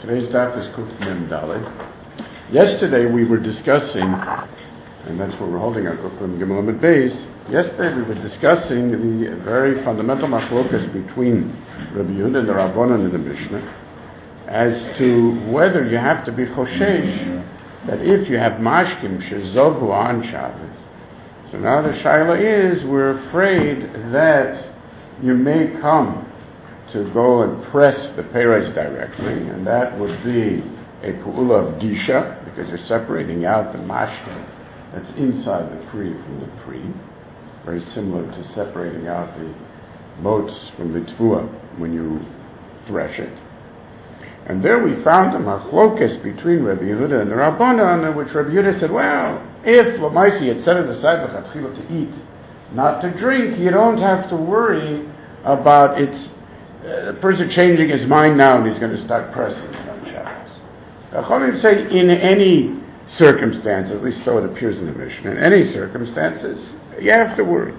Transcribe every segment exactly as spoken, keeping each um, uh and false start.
Today's daf is Kuf Mem Daled. Yesterday we were discussing, and that's what we're holding our Kuf Mem Gimel Amud Beis. Yesterday we were discussing the very fundamental machlokas between Rabbi Yehuda and the Rabbanan in the Mishnah as to whether you have to be choshesh that if you have mashkim shezogu on Shabbos. So now the shaila is, we're afraid that you may come to go and press the peres directly, and that would be a pu'ula of disha, because you're separating out the mashkin that's inside the pri from the pri, very similar to separating out the motes from the tvua when you thresh it. And there we found a machlokes between Rabbi Yehuda and the Rabbanan, in which Rabbi Yehuda said, well, if Lamaisi had set it aside l'chatchila to eat, not to drink, you don't have to worry about its Uh, the person changing his mind now and he's going to start pressing it on Shabbos. Chachamim say in any circumstance, at least so it appears in the Mishnah, in any circumstances, you have to worry.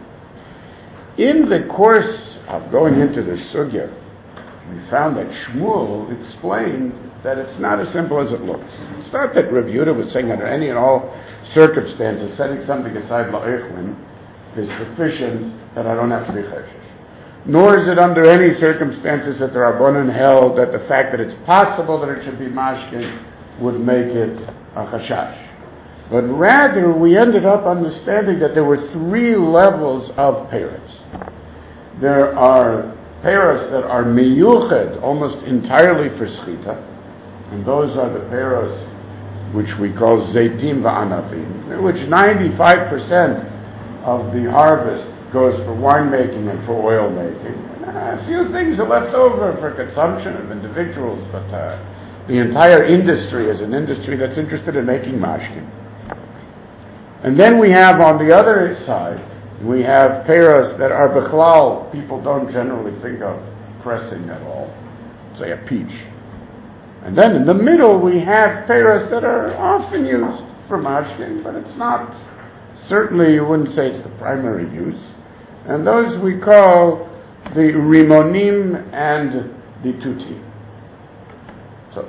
In the course of going into the sugya, we found that Shmuel explained that it's not as simple as it looks. It's not that Rabbi Yehuda was saying under any and all circumstances, setting something aside la'echlin is sufficient that I don't have to be cheshish. Nor is it under any circumstances that the Rabbanan held that the fact that it's possible that it should be mashkin would make it a chashash. But rather, we ended up understanding that there were three levels of peros. There are peros that are miyuched, almost entirely for schita, and those are the peros which we call zeitim va'anavim, which ninety-five percent of the harvest goes for winemaking and for oil making. Uh, a few things are left over for consumption of individuals, but uh, the entire industry is an industry that's interested in making mashkin. And then we have on the other side, we have peros that are bechlal, people don't generally think of pressing at all, say a peach. And then in the middle we have peros that are often used for mashkin, but it's not, certainly you wouldn't say it's the primary use. And those we call the rimonim and the tuti. So,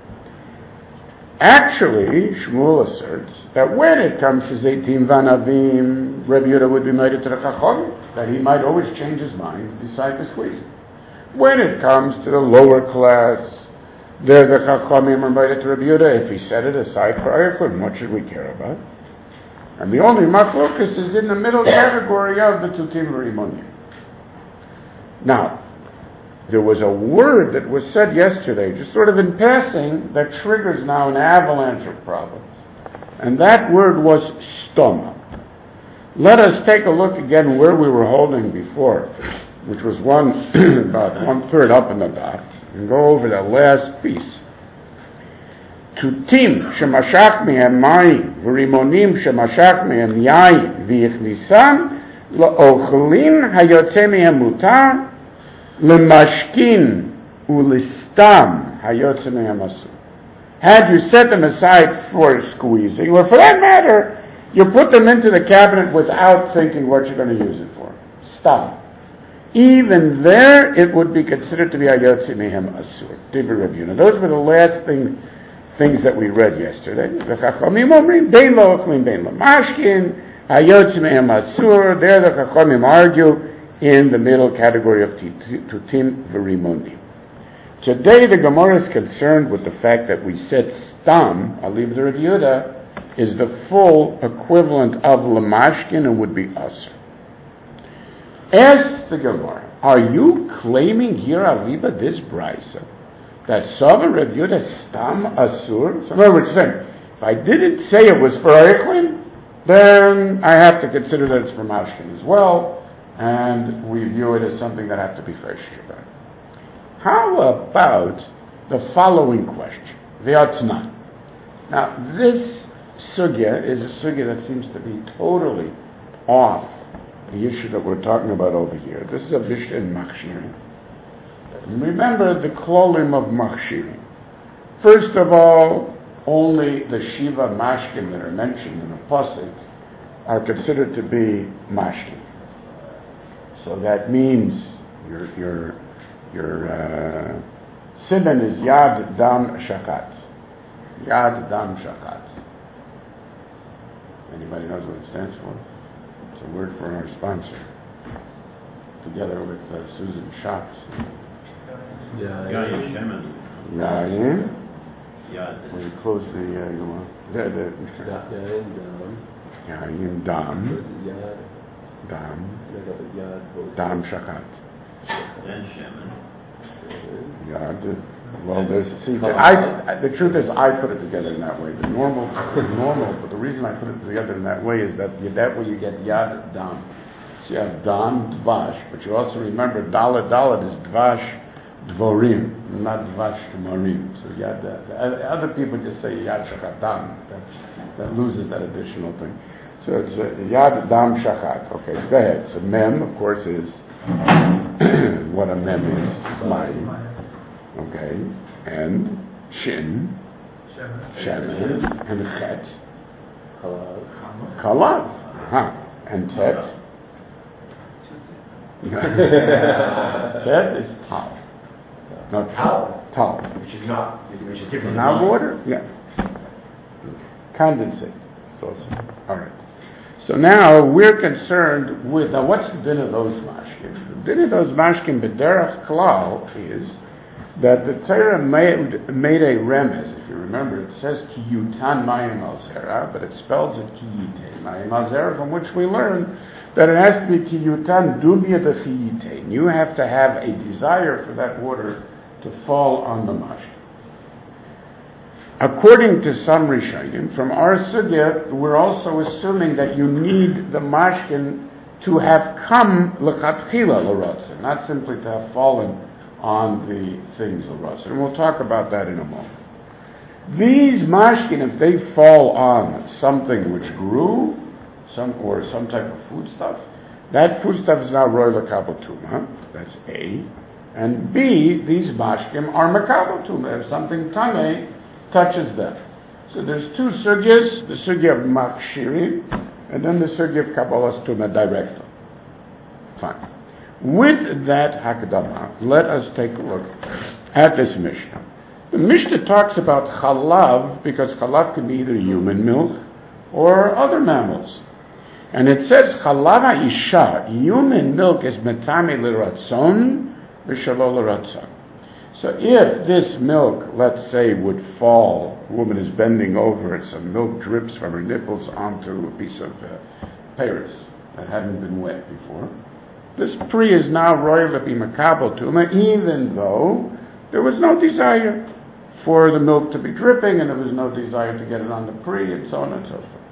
actually, Shmuel asserts that when it comes to zeitim vanavim, Rabbi Yehuda would be made to the chacham, that he might always change his mind, decide to squeeze it. When it comes to the lower class, there the chachamim are made to Rabbi Yehuda. If he set it aside for eichlin, what should we care about? And the only machlokas is in the middle category of the tutim v'rimonim. Now, there was a word that was said yesterday, just sort of in passing, that triggers now an avalanche of problems. And that word was stoma. Let us take a look again where we were holding before, which was one about one third up in the back, and go over that last piece. Tutim shemashach mehem mayim v'rimonim shemashach mehem yayin v'yichnisan la'ochlin hayotze mehem mutar lemashkin ulistam hayotze mehem asur. Had you set them aside for squeezing, or for that matter, you put them into the cabinet without thinking what you're going to use it for. Stam. Even there, it would be considered to be hayotze mehem asur. Divrei Rabbi Yehuda. Those were the last thing. Things that we read yesterday. The Chachamim omrim, bein lo ochlin, bein lo mashkin, hayotze mehem asur. There the Chachamim argue in the middle category of tutim v'rimonim. Today the Gemara is concerned with the fact that we said stam, aliv de Rabbi Yehuda, is the full equivalent of lamashkin and would be asur. Ask the Gemara, are you claiming here, aliba, this brisa, that Sava Rabbi Yehuda stam asur? So in other words, saying, if I didn't say it was for eichlin, then I have to consider that it's for mashkin as well, and we view it as something that I have to be fresh about. How about the following question? V'yatznan. Now, this sugya is a sugya that seems to be totally off the issue that we're talking about over here. This is a Mishnah in Machshirim. Remember the klolim of machshirim. First of all, only the shiva mashkin that are mentioned in the pasuk are considered to be mashkin. So that means your your your uh, Siman is Yad Dam Shachat. Yad Dam Shachat. Anybody knows what it stands for? It's a word for our sponsor. Together with uh, Susan Schatz. Yayin Shemin. Yayin. Yad. When you close the, uh, you know, the, the, Yayin Dam. Dam. Dam Shachat. Then Shemin. Yad. Well, there's, see, the, I, I, the truth is I put it together in that way. The normal, the normal, but the reason I put it together in that way is that you, that way you get Yad Dam. So you have Dam Dvash, but you also remember Dalet Dalet is Dvash Dvorim, not Dvash Tamarim. So Yad, uh, other people just say Yad Shachat Dam. That, that loses that additional thing. So it's uh, Yad Dam Shachat. Okay, go ahead. So Mem, of course, is what a Mem is. Smayim. Okay, and Shin, Shemin, and Chet, Chalav, huh, and Tet. Tet is Tal. No, Tal. Tal. Which is not, which is different. Now water? Yeah. Condensate. So, all right. So now we're concerned with, now what's the din of those mashkin? The din of those mashkin, b'derech klal, is that the Torah made, made a remez. If you remember, it says ki yutan mayim al zera, but it spells it ki yitein mayim al zera, from which we learn that it has to be ki yutan dubya de chi yitein. You have to have a desire for that water to fall on the mashkin. According to some Rishonim, from our sugya, we're also assuming that you need the mashkin to have come l'chatchila l'rotzen, not simply to have fallen on the things l'rotzen. And we'll talk about that in a moment. These mashkin, if they fall on something which grew, some or some type of foodstuff, that foodstuff is now roy l'kabel tuma. That's A. And B, these mashkim are makabel tuma. If something tameh touches them. So there's two sugyas, the sugya of makshirim, and then the sugya of kabbalas tuma directly. Fine. With that hakdama, let us take a look at this Mishnah. The Mishnah talks about chalav, because chalav can be either human milk or other mammals. And it says chalav ha'isha, human milk is metame l'ratzon v'shalo l'ratzon. So if this milk, let's say, would fall, a woman is bending over, some milk drips from her nipples onto a piece of uh, Paris that hadn't been wet before, this pri is now royal to be makabel tuma, even though there was no desire for the milk to be dripping, and there was no desire to get it on the pri, and so on and so forth.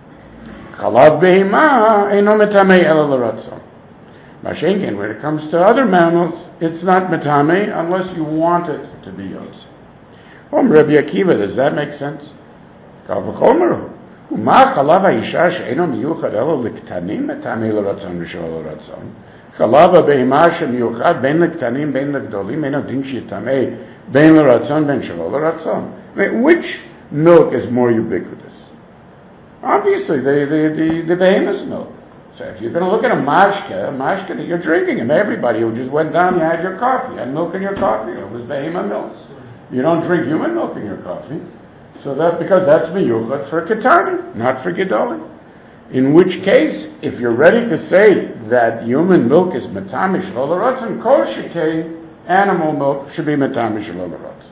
Chalav behema eino metamei ela l'ratzon. Mashenkin, when it comes to other mammals, it's not metame unless you want it to be yotze. Om Rabbi Akiva, does that make sense? Kal v'chomer, u'ma chalav ha'isha she'eno miyuchad elo l'ktanim metame l'ratzon v'shelo l'ratzon. Chalav ha'behema she'miyuchad ben l'ktanim ben l'gdolim eino din she'tameh ben l'ratzon ben shelo l'ratzon. I mean, which milk is more ubiquitous? Obviously, the the the, the behemoth's milk. So if you're going to look at a mashke, a mashke that you're drinking, and everybody who just went down, you had your coffee, you had milk in your coffee, it was behema milk. You don't drink human milk in your coffee, so that because that's miyuchat for ketani, not for gedolim. In which case, if you're ready to say that human milk is metamish l'ratzon, kol shekei, animal milk should be metamish l'ratzon.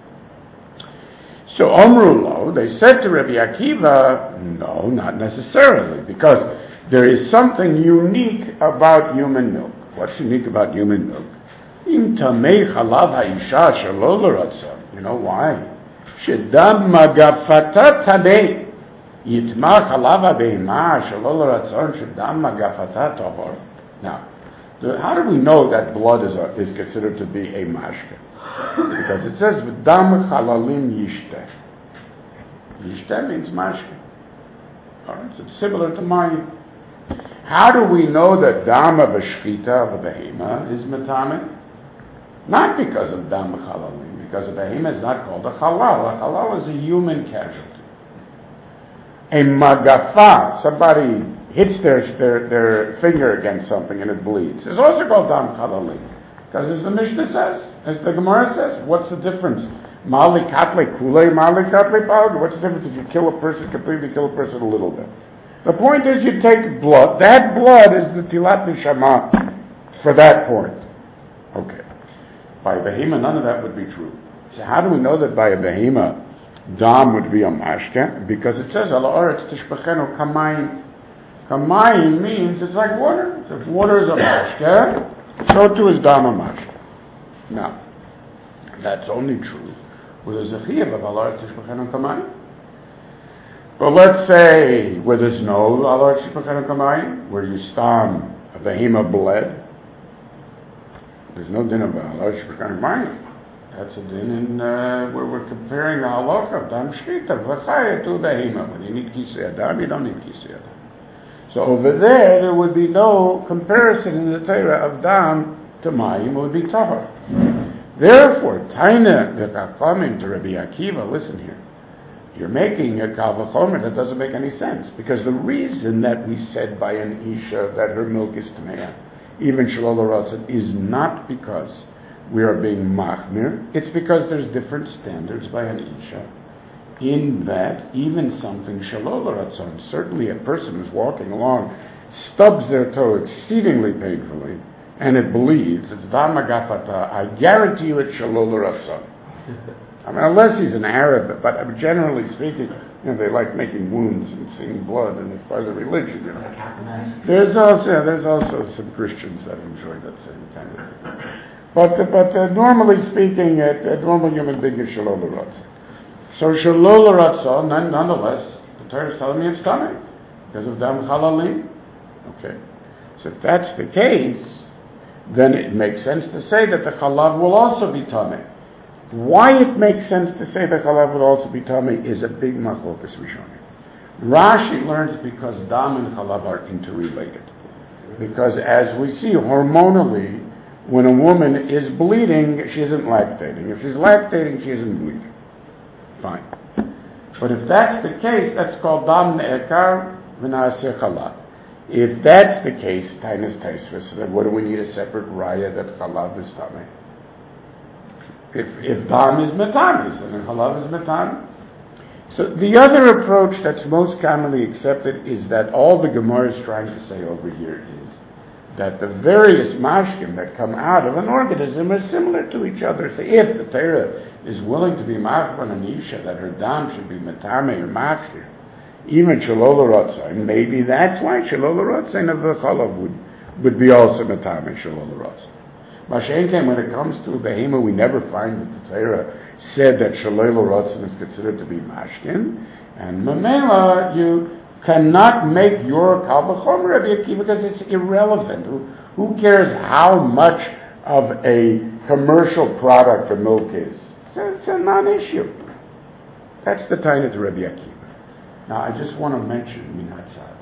So Omru lo, they said to Rabbi Akiva, no, not necessarily, because there is something unique about human milk. What's unique about human milk? Im tamei chalav ha'isha shelo l'ratzon. You know why? Shedam magafata tamei. Yitma chalav ha'behema shelo l'ratzon shedam magafata tahor. Now, the, how do we know that blood is, a, is considered to be a mashke? Because it says v'dam chalalim yishteh. Yishteh means mashke. All right, so it's similar to mine. How do we know that dam of a shchita of a behema is metame? Not because of dam chalalim, because a behema is not called a halal. A halal is a human casualty. A magafa, somebody hits their, their, their finger against something and it bleeds, is also called dam chalalim, because as the Mishnah says, As the Gemara says, what's the difference? Mali katle kule, mali katle palga. What's the difference if you kill a person completely, kill a person a little bit? The point is you take blood. That blood is the tilat neshama for that point. Okay. By a behema, none of that would be true. So how do we know that by a behema, dam would be a mashke? Because it says, ala oretz tishbachenu kamayim. Kamayim means it's like water. So if water is a mashke, so too is dam a mashke. Now, that's only true where there's a chiyuv of ala oretz tishbachenu kamayim. But let's say where there's no ala oretz tishbachenu kamayim, where you stam a behema bled, there's no din of ala oretz tishbachenu kamayim. That's a din in uh, where we're comparing the halacha of dam shchita v'chaya to behema. When you need kisei adam, you don't need kisei adam. So over there, there would be no comparison in the Torah of dam to mayim. It would be tahor. Therefore, taina the chachamim to Rabbi Akiva. Listen here, you're making a kal v'chomer that doesn't make any sense, because the reason that we said by an isha that her milk is tamei, even shalol haratzon, is not because we are being machmir. It's because there's different standards by an isha. In that, even something shalol haratzon, certainly a person who's walking along, stubs their toe exceedingly painfully, and it bleeds, it's dam agafata, I guarantee you it's shalol haratzon. I mean, unless he's an Arab, but generally speaking, you know, they like making wounds and seeing blood, and it's part of the religion, you know. There's also, yeah, there's also some Christians that enjoy that same kind of thing. But, but uh, normally speaking, a, a normal human being is shalol haratzon. So shalol haratzon, nonetheless, the Torah is telling me it's coming because of dam chalalim. Okay, so if that's the case, then it makes sense to say that the chalav will also be tamei. Why it makes sense to say that chalav will also be tamei is a big machlokas rishonim. Rashi learns because dam and chalav are interrelated. Because as we see hormonally, when a woman is bleeding, she isn't lactating. If she's lactating, she isn't bleeding. Fine. But if that's the case, that's called dam ne'ekar v'na'aseh chalav. If that's the case, tainas taisvus, then what do we need a separate raya that chalav is tamei? If, if dam is metamis, then chalav is metamis. So the other approach that's most commonly accepted is that all the Gemara is trying to say over here is that the various mashkim that come out of an organism are similar to each other. So if the Torah is willing to be machman and isha, that her dam should be metame or machshir, even shalol haratzon, maybe that's why shalol haratzon of the chalav would, would be also metame shalol haratzon. Mashenken, when it comes to behema, we never find that the Torah said that shalol haratzon is considered to be mashkin, and mamela, you cannot make your kal v'chomer Rabbi Akiva because it's irrelevant. Who, who cares how much of a commercial product the milk is? It's a, it's a non-issue. That's the taina to Rabbi Akiva. Now, I just want to mention, minatzad,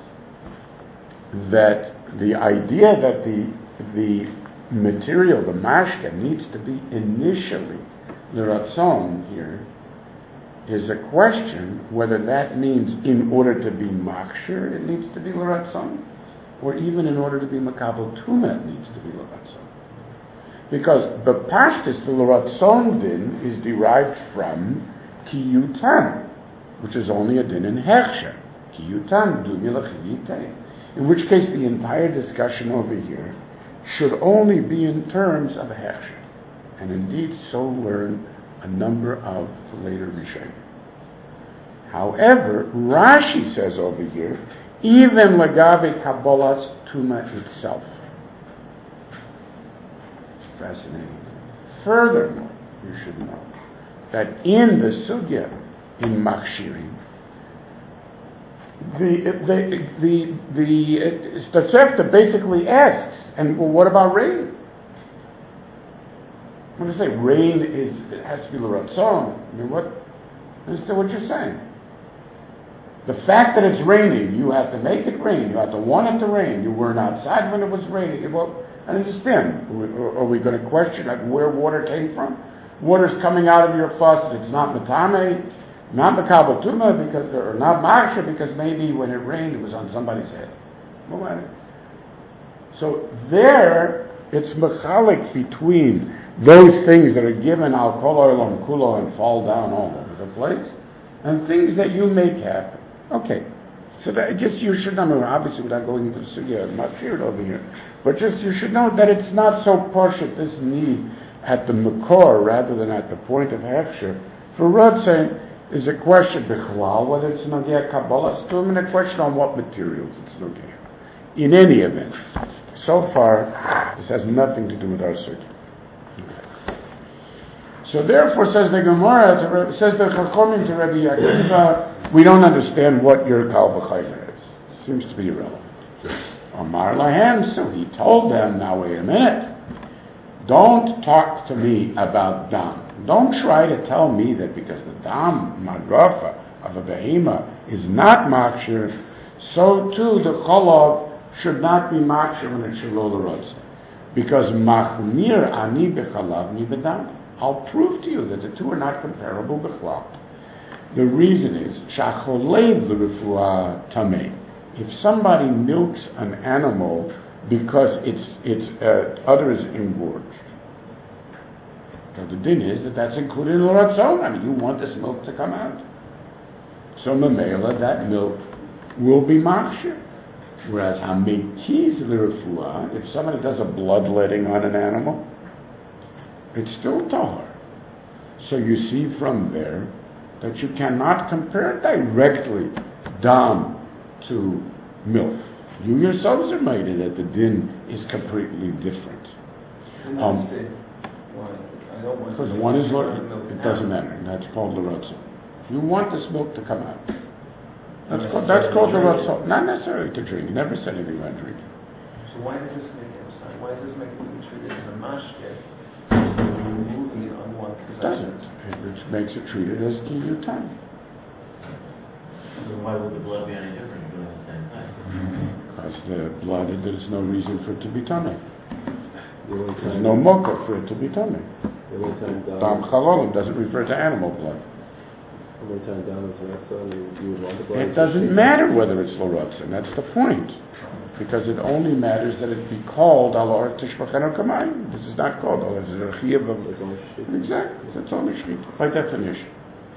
that the idea that the the material, the mashka, needs to be initially l'ratzon here is a question whether that means in order to be machshir it needs to be l'ratzon, or even in order to be makabel tuma it needs to be l'ratzon. Because the pashtus, the l'ratzon din, is derived from kiyutan, which is only a din in hechsher. Kiyutan dumi l'chiyitei. In which case the entire discussion over here should only be in terms of hechsher. And indeed so learn a number of later Rishonim. However, Rashi says over here, even lagabe kabbalas tuma itself. Fascinating. Furthermore, you should know that in the sugya in machshirim, the the the the Tosefta basically asks, and well, what about rain? When you say rain is, it has to be l'ratzon, I mean, what, understand what you're saying? The fact that it's raining, you have to make it rain, you have to want it to rain, you weren't outside when it was raining, well, I understand. Are we going to question like where water came from? Water's coming out of your faucet, it's not metame, not makabel tuma, because, or not maksha, because maybe when it rained it was on somebody's head. So there, it's mechalik between those things that are given al kol olam kulo and fall down all over the place, and things that you make happen. Okay, so that just you should know, obviously without going into the sugya, I'm not clear over here, but just you should know that it's not so poshut, this need at the makor rather than at the point of hechsher. For Ratzon is a question bichlal, whether it's nogea Kabbalah stum, and a question on what materials it's nogea. In any event, so far, this has nothing to do with our sugya. So therefore, says the Gemara, says the Chachamim to Rabbi Akiva, we don't understand what your kal v'chaymer is. Seems to be irrelevant. Amar lahem, so he told them, now wait a minute, don't talk to me about dam. Don't try to tell me that because the dam, madrafa, of a behema is not makshir, so too the cholov should not be makshir when it's shalol l'rotza. Because machmir ani b'chalav ni b'dam. I'll prove to you that the two are not comparable b'chlal. The reason is, shacholev l'refuah tameh. If somebody milks an animal because its its uh, udder is engorged, so the din is that that's included in l'ratzon. I mean, you want this milk to come out. So mamela, that milk will be makshir. Whereas hameikiz l'refuah, if somebody does a bloodletting on an animal, it's still tahor. So you see from there that you cannot compare directly dam to milk. You yourselves are made that the din is completely different. Um, why? I don't want because one is milk, it doesn't matter. That's called the ratzon. You want this milk to come out. That's called, that's called the ratzon. Not necessarily to drink. You never said anything about drinking. So why does this make it? Sorry, why does this make it be treated as a mashke? So removing it on one It doesn't. It makes it treated as kiyutan. Then why would the blood be any different? You're doing the same thing. Because the blood, there's no reason for it to be tummy. There's no mocha for it to be tummy. Dam chalolim doesn't refer to animal blood. It doesn't matter whether it's l'rotzon. That's the point. Because it only matters that it be called alor tishbachenu kamayim. This is not called alor. This is a chiyav of... Exactly. That's only shrit. By definition.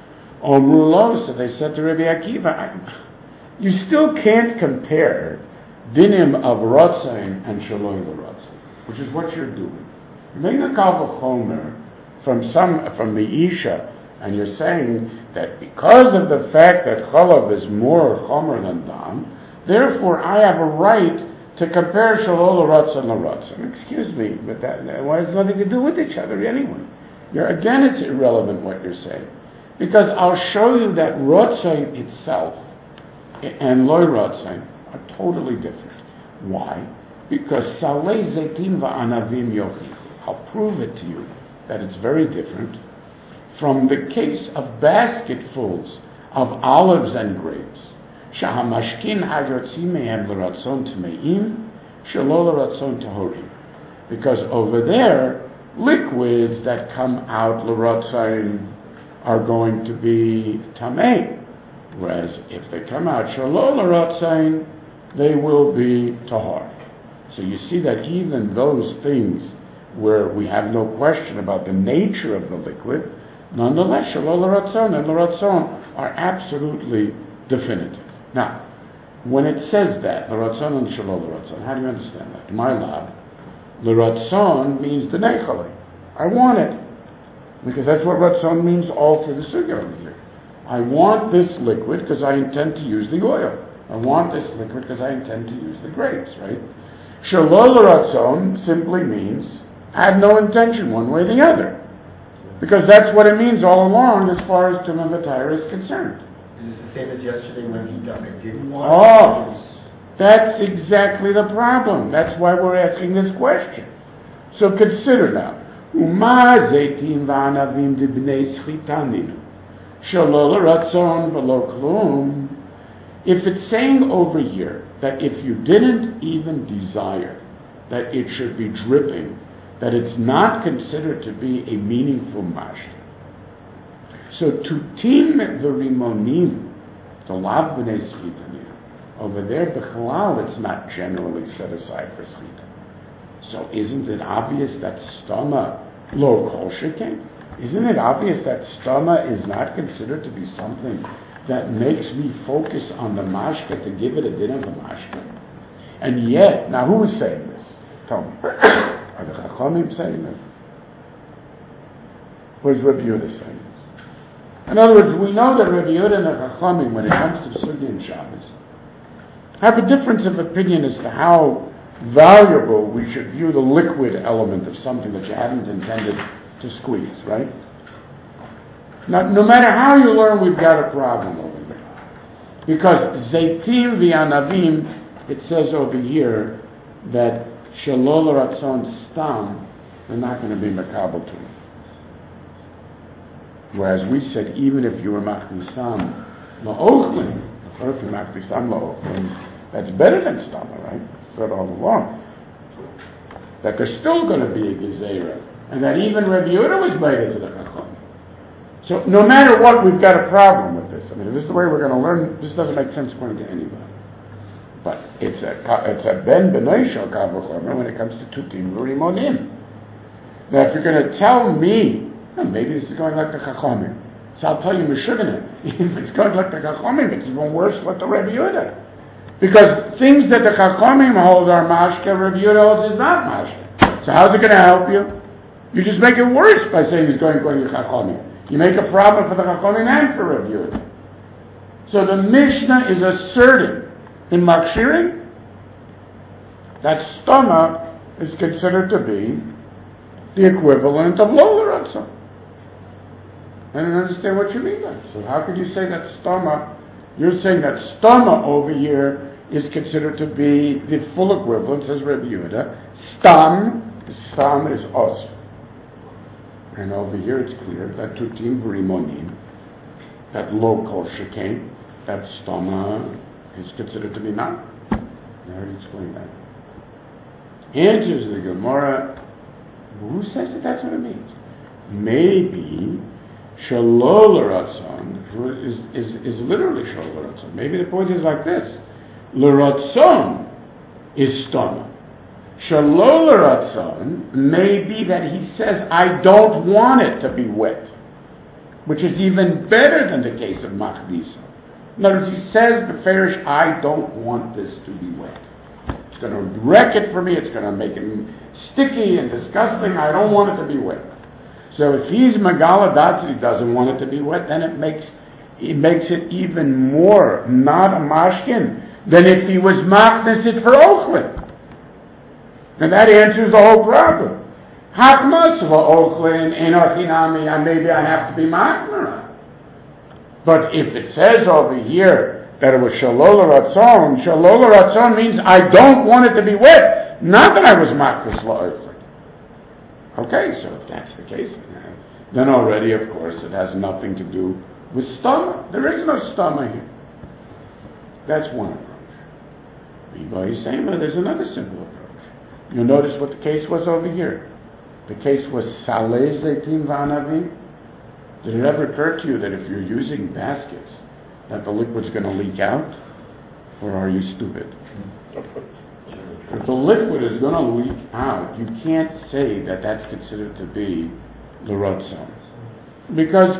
Omrulo, so they said to Rabbi Akiva, you still can't compare dinim of rotzon and shaloi l'rotzon, which is what you're doing. You're making a kal v'chomer from some, from the Isha, and you're saying that because of the fact that chalav is more chomer than dam, therefore I have a right to compare shalol l'rotzon l'rotzon. Excuse me, but that, that has nothing to do with each other anyway. You're, again, it's irrelevant what you're saying. Because I'll show you that rotzon itself and loy rotzon are totally different. Why? Because salei zetim va'anavim yochichu. I'll prove it to you that it's very different from the case of basketfuls of olives and grapes. Shahamashkin hayotzim mehem l'ratzon tmeim, shelo l'ratzon tahorim. Because over there, liquids that come out l'ratzon are going to be tamei, whereas if they come out shelo l'ratzon, they will be tahor. So you see that even those things where we have no question about the nature of the liquid, nonetheless, shelo l'ratzon and l'ratzon are absolutely definitive. Now, when it says that, l'ratzon and shelo l'ratzon, how do you understand that? My lab, l'ratzon means the nechale. I want it. Because that's what ratzon means all through the sugya over here. I want this liquid because I intend to use the oil. I want this liquid because I intend to use the grapes, right? Shelo l'ratzon simply means I have no intention one way or the other. Because that's what it means all along as far as Tumah V'Tayra is concerned. Is this the same as yesterday when he done it? Didn't want Oh, it? that's exactly the problem. That's why we're asking this question. So consider now. Uma zeitim v'anavim dibnei schitaninu. Shelo l'ratzon v'lo klum. If it's saying over here that if you didn't even desire that it should be dripping, that it's not considered to be a meaningful mashke. So tutim v'rimonim, to lav b'nei schitaninu. Over there, b'chalal, it's not generally set aside for schita. So isn't it obvious that stoma Lo kol sheken. Isn't it obvious that stoma is not considered to be something that makes me focus on the mashka to give it a din of a mashka? And yet, now who is saying this? Tell me. Are the Chachamim saying this? Or is Rabbi Yehuda saying this? In other words, we know that Rabbi Yehuda and the Chachamim, when it comes to Sugi and Shabbos, have a difference of opinion as to how valuable we should view the liquid element of something that you haven't intended to squeeze, right? Now, no matter how you learn, we've got a problem over here. Because Zaitim v'anavim, it says over here that Shalol Ratzon Stam, they're not going to be Makabal to. Whereas we said, even if you were Machnisam La'ochlin, or if you're Machnisam La'ochlin, that's better than Stama, right? Said all along. That there's still going to be a Gezerah. And that even Rabbi Yehuda was made to the Chacham. So no matter what, we've got a problem with this. I mean, if this is the way we're going to learn, this doesn't make sense according to anybody. But it's a it's a ben b'nei shel kal v'chomer when it comes to tutim v'rimonim. Now, if you're going to tell me, oh, maybe this is going like the Chachamim, so I'll tell you Meshugana. If it's going like the Chachamim, it's even worse like the Rabbi Yehuda. Because things that the Chachamim hold are mashka, Rabbi Yehuda holds is not mashka. So how's it going to help you? You just make it worse by saying he's going going to Chachamim. You make a problem for the Chachamim and for Rabbi Yehuda. So the Mishnah is asserting in Makshirin that stoma is considered to be the equivalent of lo l'ratzon. I don't understand what you mean by it. So how could you say that stoma, you're saying that stoma over here is considered to be the full equivalent, says Rabbi Yehuda. Stam, the stam is os. And over here it's clear that tutim v'rimonim, that lo kol sheken, that stoma is considered to be not. I already explained that. Answers the Gemara, who says that that's what it means? Maybe shalol l'ratzon is, is, is literally shalol l'ratzon. Maybe the point is like this. L'ratzon is stoma. Shalol l'ratzon may be that he says, I don't want it to be wet, which is even better than the case of Machdisa. In other words, he says, the Farish, I don't want this to be wet. It's going to wreck it for me, it's going to make it sticky and disgusting, I don't want it to be wet. So if he's Megala Das and he doesn't want it to be wet, then it makes it makes it even more not a mashkin than if he was machnes it for ochlin. And that answers the whole problem. Hachmas v'ochlin enochinami, and maybe I have to be machmera. But if it says over here that it was shalol ratzon, shalol ratzon means I don't want it to be wet, not that I was machnes la'ochlin. Okay, so if that's the case, then already, of course, it has nothing to do with stoma. There is no stoma here. That's one approach. He's saying, well, there's another simple approach. You'll notice what the case was over here. The case was saleh zeitim v'anavim. Did it ever occur to you that if you're using baskets, that the liquid's going to leak out? Or are you stupid? If the liquid is going to leak out, you can't say that that's considered to be the rotzon. Because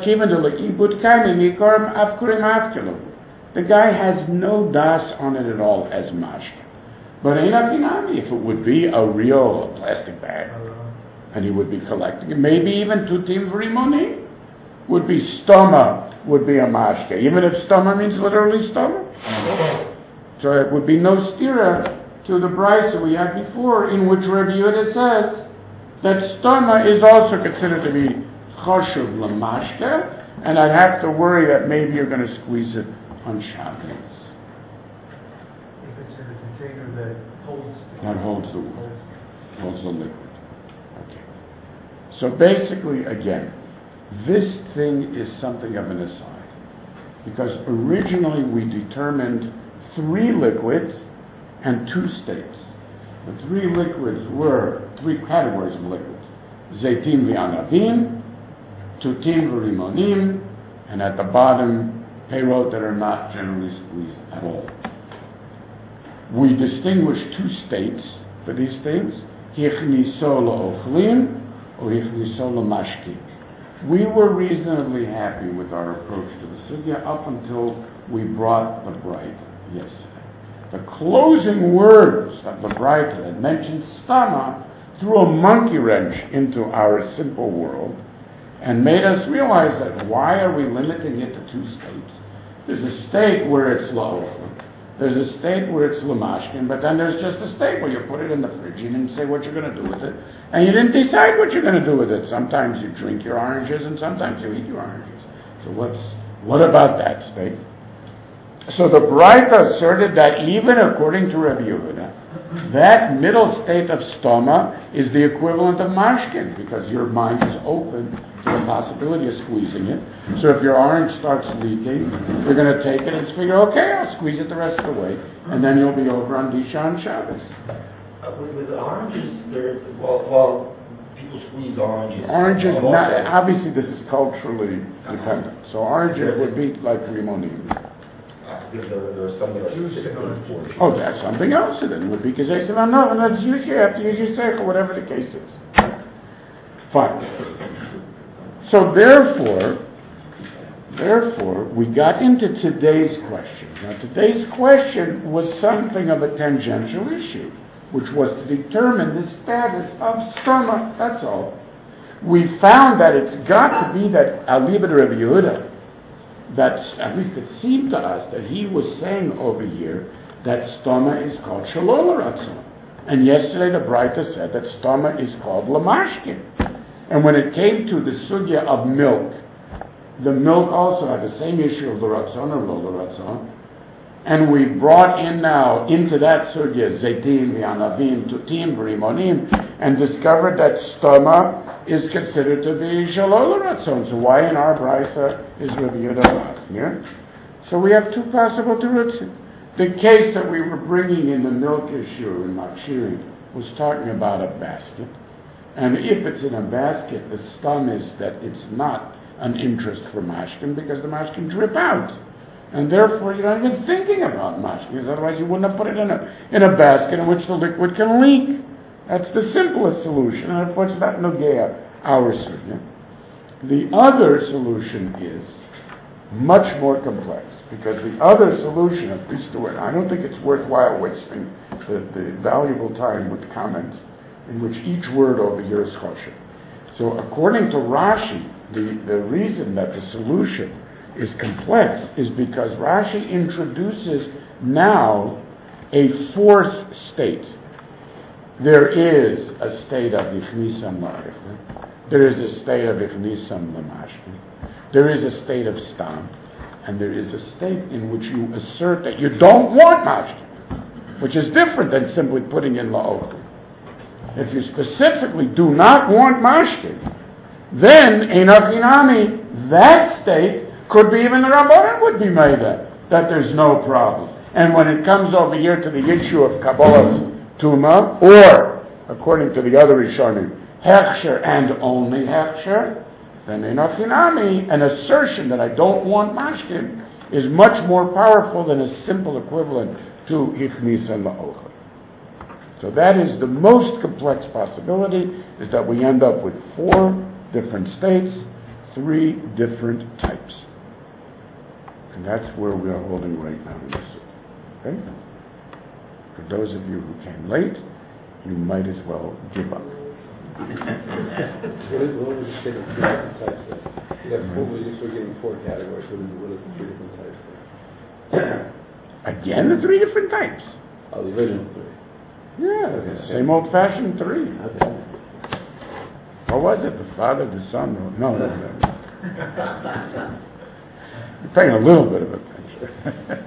the guy has no das on it at all as mashka. But if it would be a real plastic bag, and he would be collecting it, maybe even tutim v'rimoni would be stoma, would be a mashka, even if stoma means literally stoma. So it would be no stira to the brisa we had before, in which Rabbi Yehuda says that stoma is also considered to be choshev l'mashka, and I'd have to worry that maybe you're going to squeeze it on Shabbos. If it's in a container that holds the That holds the water, holds the liquid. Okay. So basically, again, this thing is something of an aside, because originally we determined three liquids and two states. The three liquids were three categories of liquids: zeitim v'anavim, tutim v'rimonim, and at the bottom, peirot that are not generally squeezed at all. We distinguish two states for these things: hichniso la'ochlin or Hichniso Lamashki. We were reasonably happy with our approach to the sugya up until we brought the Braita yesterday. The closing words of the Braita that mentioned stama threw a monkey wrench into our simple world and made us realize that why are we limiting it to two states? There's a state where it's la'ochel, there's a state where it's lamashkin, but then there's just a state where you put it in the fridge and say what you're going to do with it, and you didn't decide what you're going to do with it. Sometimes you drink your oranges and sometimes you eat your oranges. So what's what about that state? So the Braita asserted that even according to Rabbi Yehuda, that middle state of stoma is the equivalent of mashkin, because your mind is open to the possibility of squeezing it. So if your orange starts leaking, you're going to take it and figure, okay, I'll squeeze it the rest of the way, and then you'll be over on Disha and Shabbos. Uh, with, with oranges, there, well, well, people squeeze oranges. Oranges, not, obviously this is culturally dependent. So oranges would be like limonim. Because there, there are some that are specifically for. Oh, that's something else then. Would be because they said, oh, no, let's use your, have to use your seichel, whatever the case is. Fine. So therefore, therefore, we got into today's question. Now, today's question was something of a tangential issue, which was to determine the status of stoma. That's all. We found that it's got to be that Alibid Rabbi Yehuda, that at least it seemed to us that he was saying over here that stoma is called shalol ratzon. And yesterday the Braita said that stoma is called lamashkin. And when it came to the sugya of milk, the milk also had the same issue of l'ratzon or lo l'ratzon. And we brought in now into that sugya zaitim, v'anavim, tutim, v'rimonim, and discovered that stoma is considered to be shalol l'ratzon. So why in our brisa is Rabbi Yehuda machmir? So we have two possible terutzim. The case that we were bringing in the milk issue in Makshirin was talking about a basket. And if it's in a basket, the stum is that it's not an interest for mashkin because the mashkin drip out. And therefore you're not even thinking about mashkin, because otherwise you wouldn't have put it in a, in a basket in which the liquid can leak. That's the simplest solution, and unfortunately that nogea our sugya. The other solution is much more complex, because the other solution, at least the way, I don't think it's worthwhile wasting the, the valuable time with comments in which each word over here is choshen. So according to Rashi, the, the reason that the solution is complex is because Rashi introduces now a fourth state. There is a state of Yichnisam La'Echel. There is a state of Yichnisam Lamashkin. There is a state of Stam. And there is a state in which you assert that you don't want Mashkin, which is different than simply putting in La'Ochel. If you specifically do not want mashkin, then enochinami, that state could be even the Rabbanan would be made that, that there's no problem. And when it comes over here to the issue of Kabbalah's Tuma, or, according to the other Rishonim, Hechsher and only Hechsher, then enochinami, an assertion that I don't want mashkin, is much more powerful than a simple equivalent to Hichnis and La'ochel. So that is the most complex possibility, is that we end up with four different states, three different types. And that's where we are holding right now in this. Okay? For those of you who came late, you might as well give up. What is, what is the state of three different types then? You have four, we're getting four categories. What is, what is the three different types then? Again, the three different types. Oh, the original three. Yeah, the same old-fashioned three. Okay. What was it? The Father, the Son? No, no, no. You're paying a little bit of attention.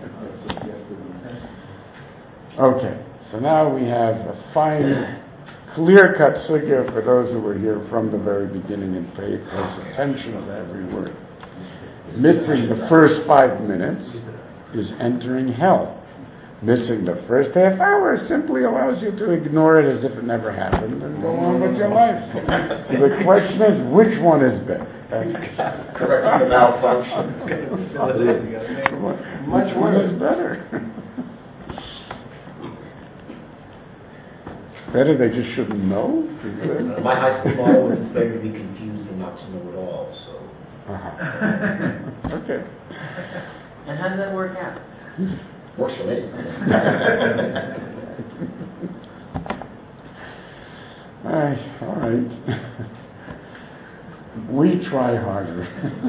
Okay, so now we have a fine, clear-cut sugya for those who were here from the very beginning and pay close attention to every word. Missing the first five minutes is entering hell. Missing the first half hour simply allows you to ignore it as if it never happened and go on with your life. So the question is, which one is better? That's Correcting the malfunction. Which one is better? Better they just shouldn't know? Is it? My high school motto was, it's better to be confused than not to know it all, so. Uh-huh. Okay. And how did that work out? Works for me. All right, all right. We try harder.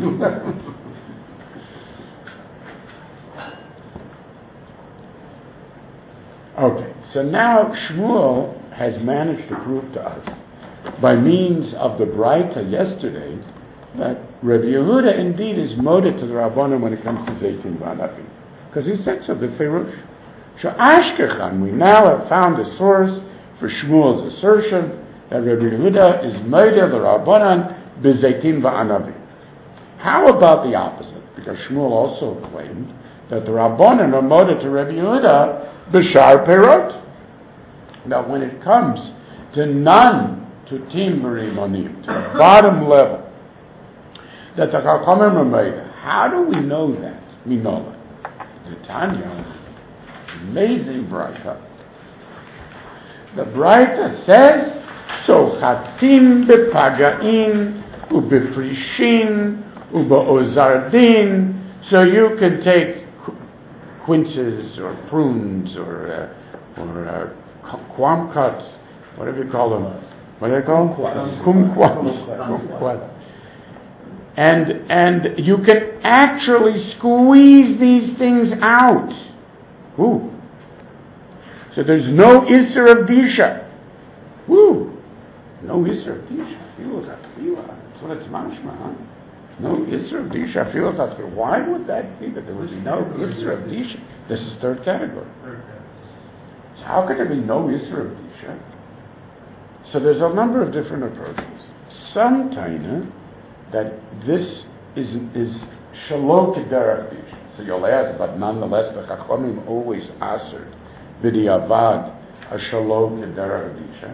Okay, so now Shmuel has managed to prove to us, by means of the Braita yesterday, that Rabbi Yehuda indeed is moded to the Rabbanim when it comes to Zaytin V'Anavim. Because he said so, b'Feirush. Sha'ashkechan, we now have found a source for Shmuel's assertion that Rabbi Yehuda is moded the Rabbanan b'Zaytin V'Anavim. How about the opposite? Because Shmuel also claimed that the Rabbanan are moded to Rabbi Yehuda b'Shar Perot. Now when it comes to none to Tim V'Rimonim, to the bottom level, that the Chachamim are made, how do we know that? We know it. The Tanya, amazing Braita. The Braita says, so chatim bepagain ubefrishin ubeozardin. So you can take quinces or prunes or uh, or uh, quamquats, whatever you call them. What do they call them? Kumquats. Kumquats. And and you can actually squeeze these things out. Woo. So there's no Isser of Disha. Woo. No Isser of Disha. That's what it's mashma, huh? No Isser of Disha. Why would that be that there would be no Isser of Disha? This is third category. So how could there be no Isser of Disha? So there's a number of different approaches. Some taina that this is is shalom kederach disha. So you'll ask, but nonetheless, the Chachamim always answered b'diavad a shalom kederach disha.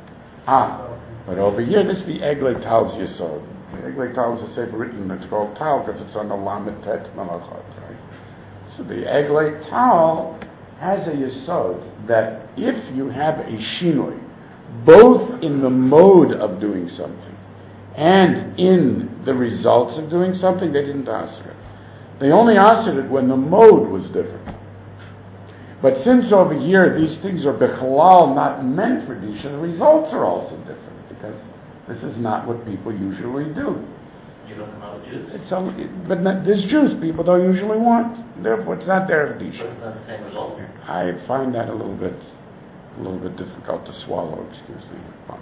Ah, but over here, this is the Eglei Tal's Yesod. The Eglei Tal is a sefer written. It's called Tal because it's on the Lamed Tet Malachot, right? So the Eglei Tal has a Yesod that if you have a shinoi, both in the mode of doing something and in the results of doing something, they didn't answer it. They only answered it when the mode was different. But since over here these things are bechalal, not meant for disha, the results are also different because this is not what people usually do. You don't come out with juice? It's only, but not, this juice people don't usually want. Therefore, it's not their But disha. it's not the same result. I find that a little bit, a little bit difficult to swallow. Excuse me.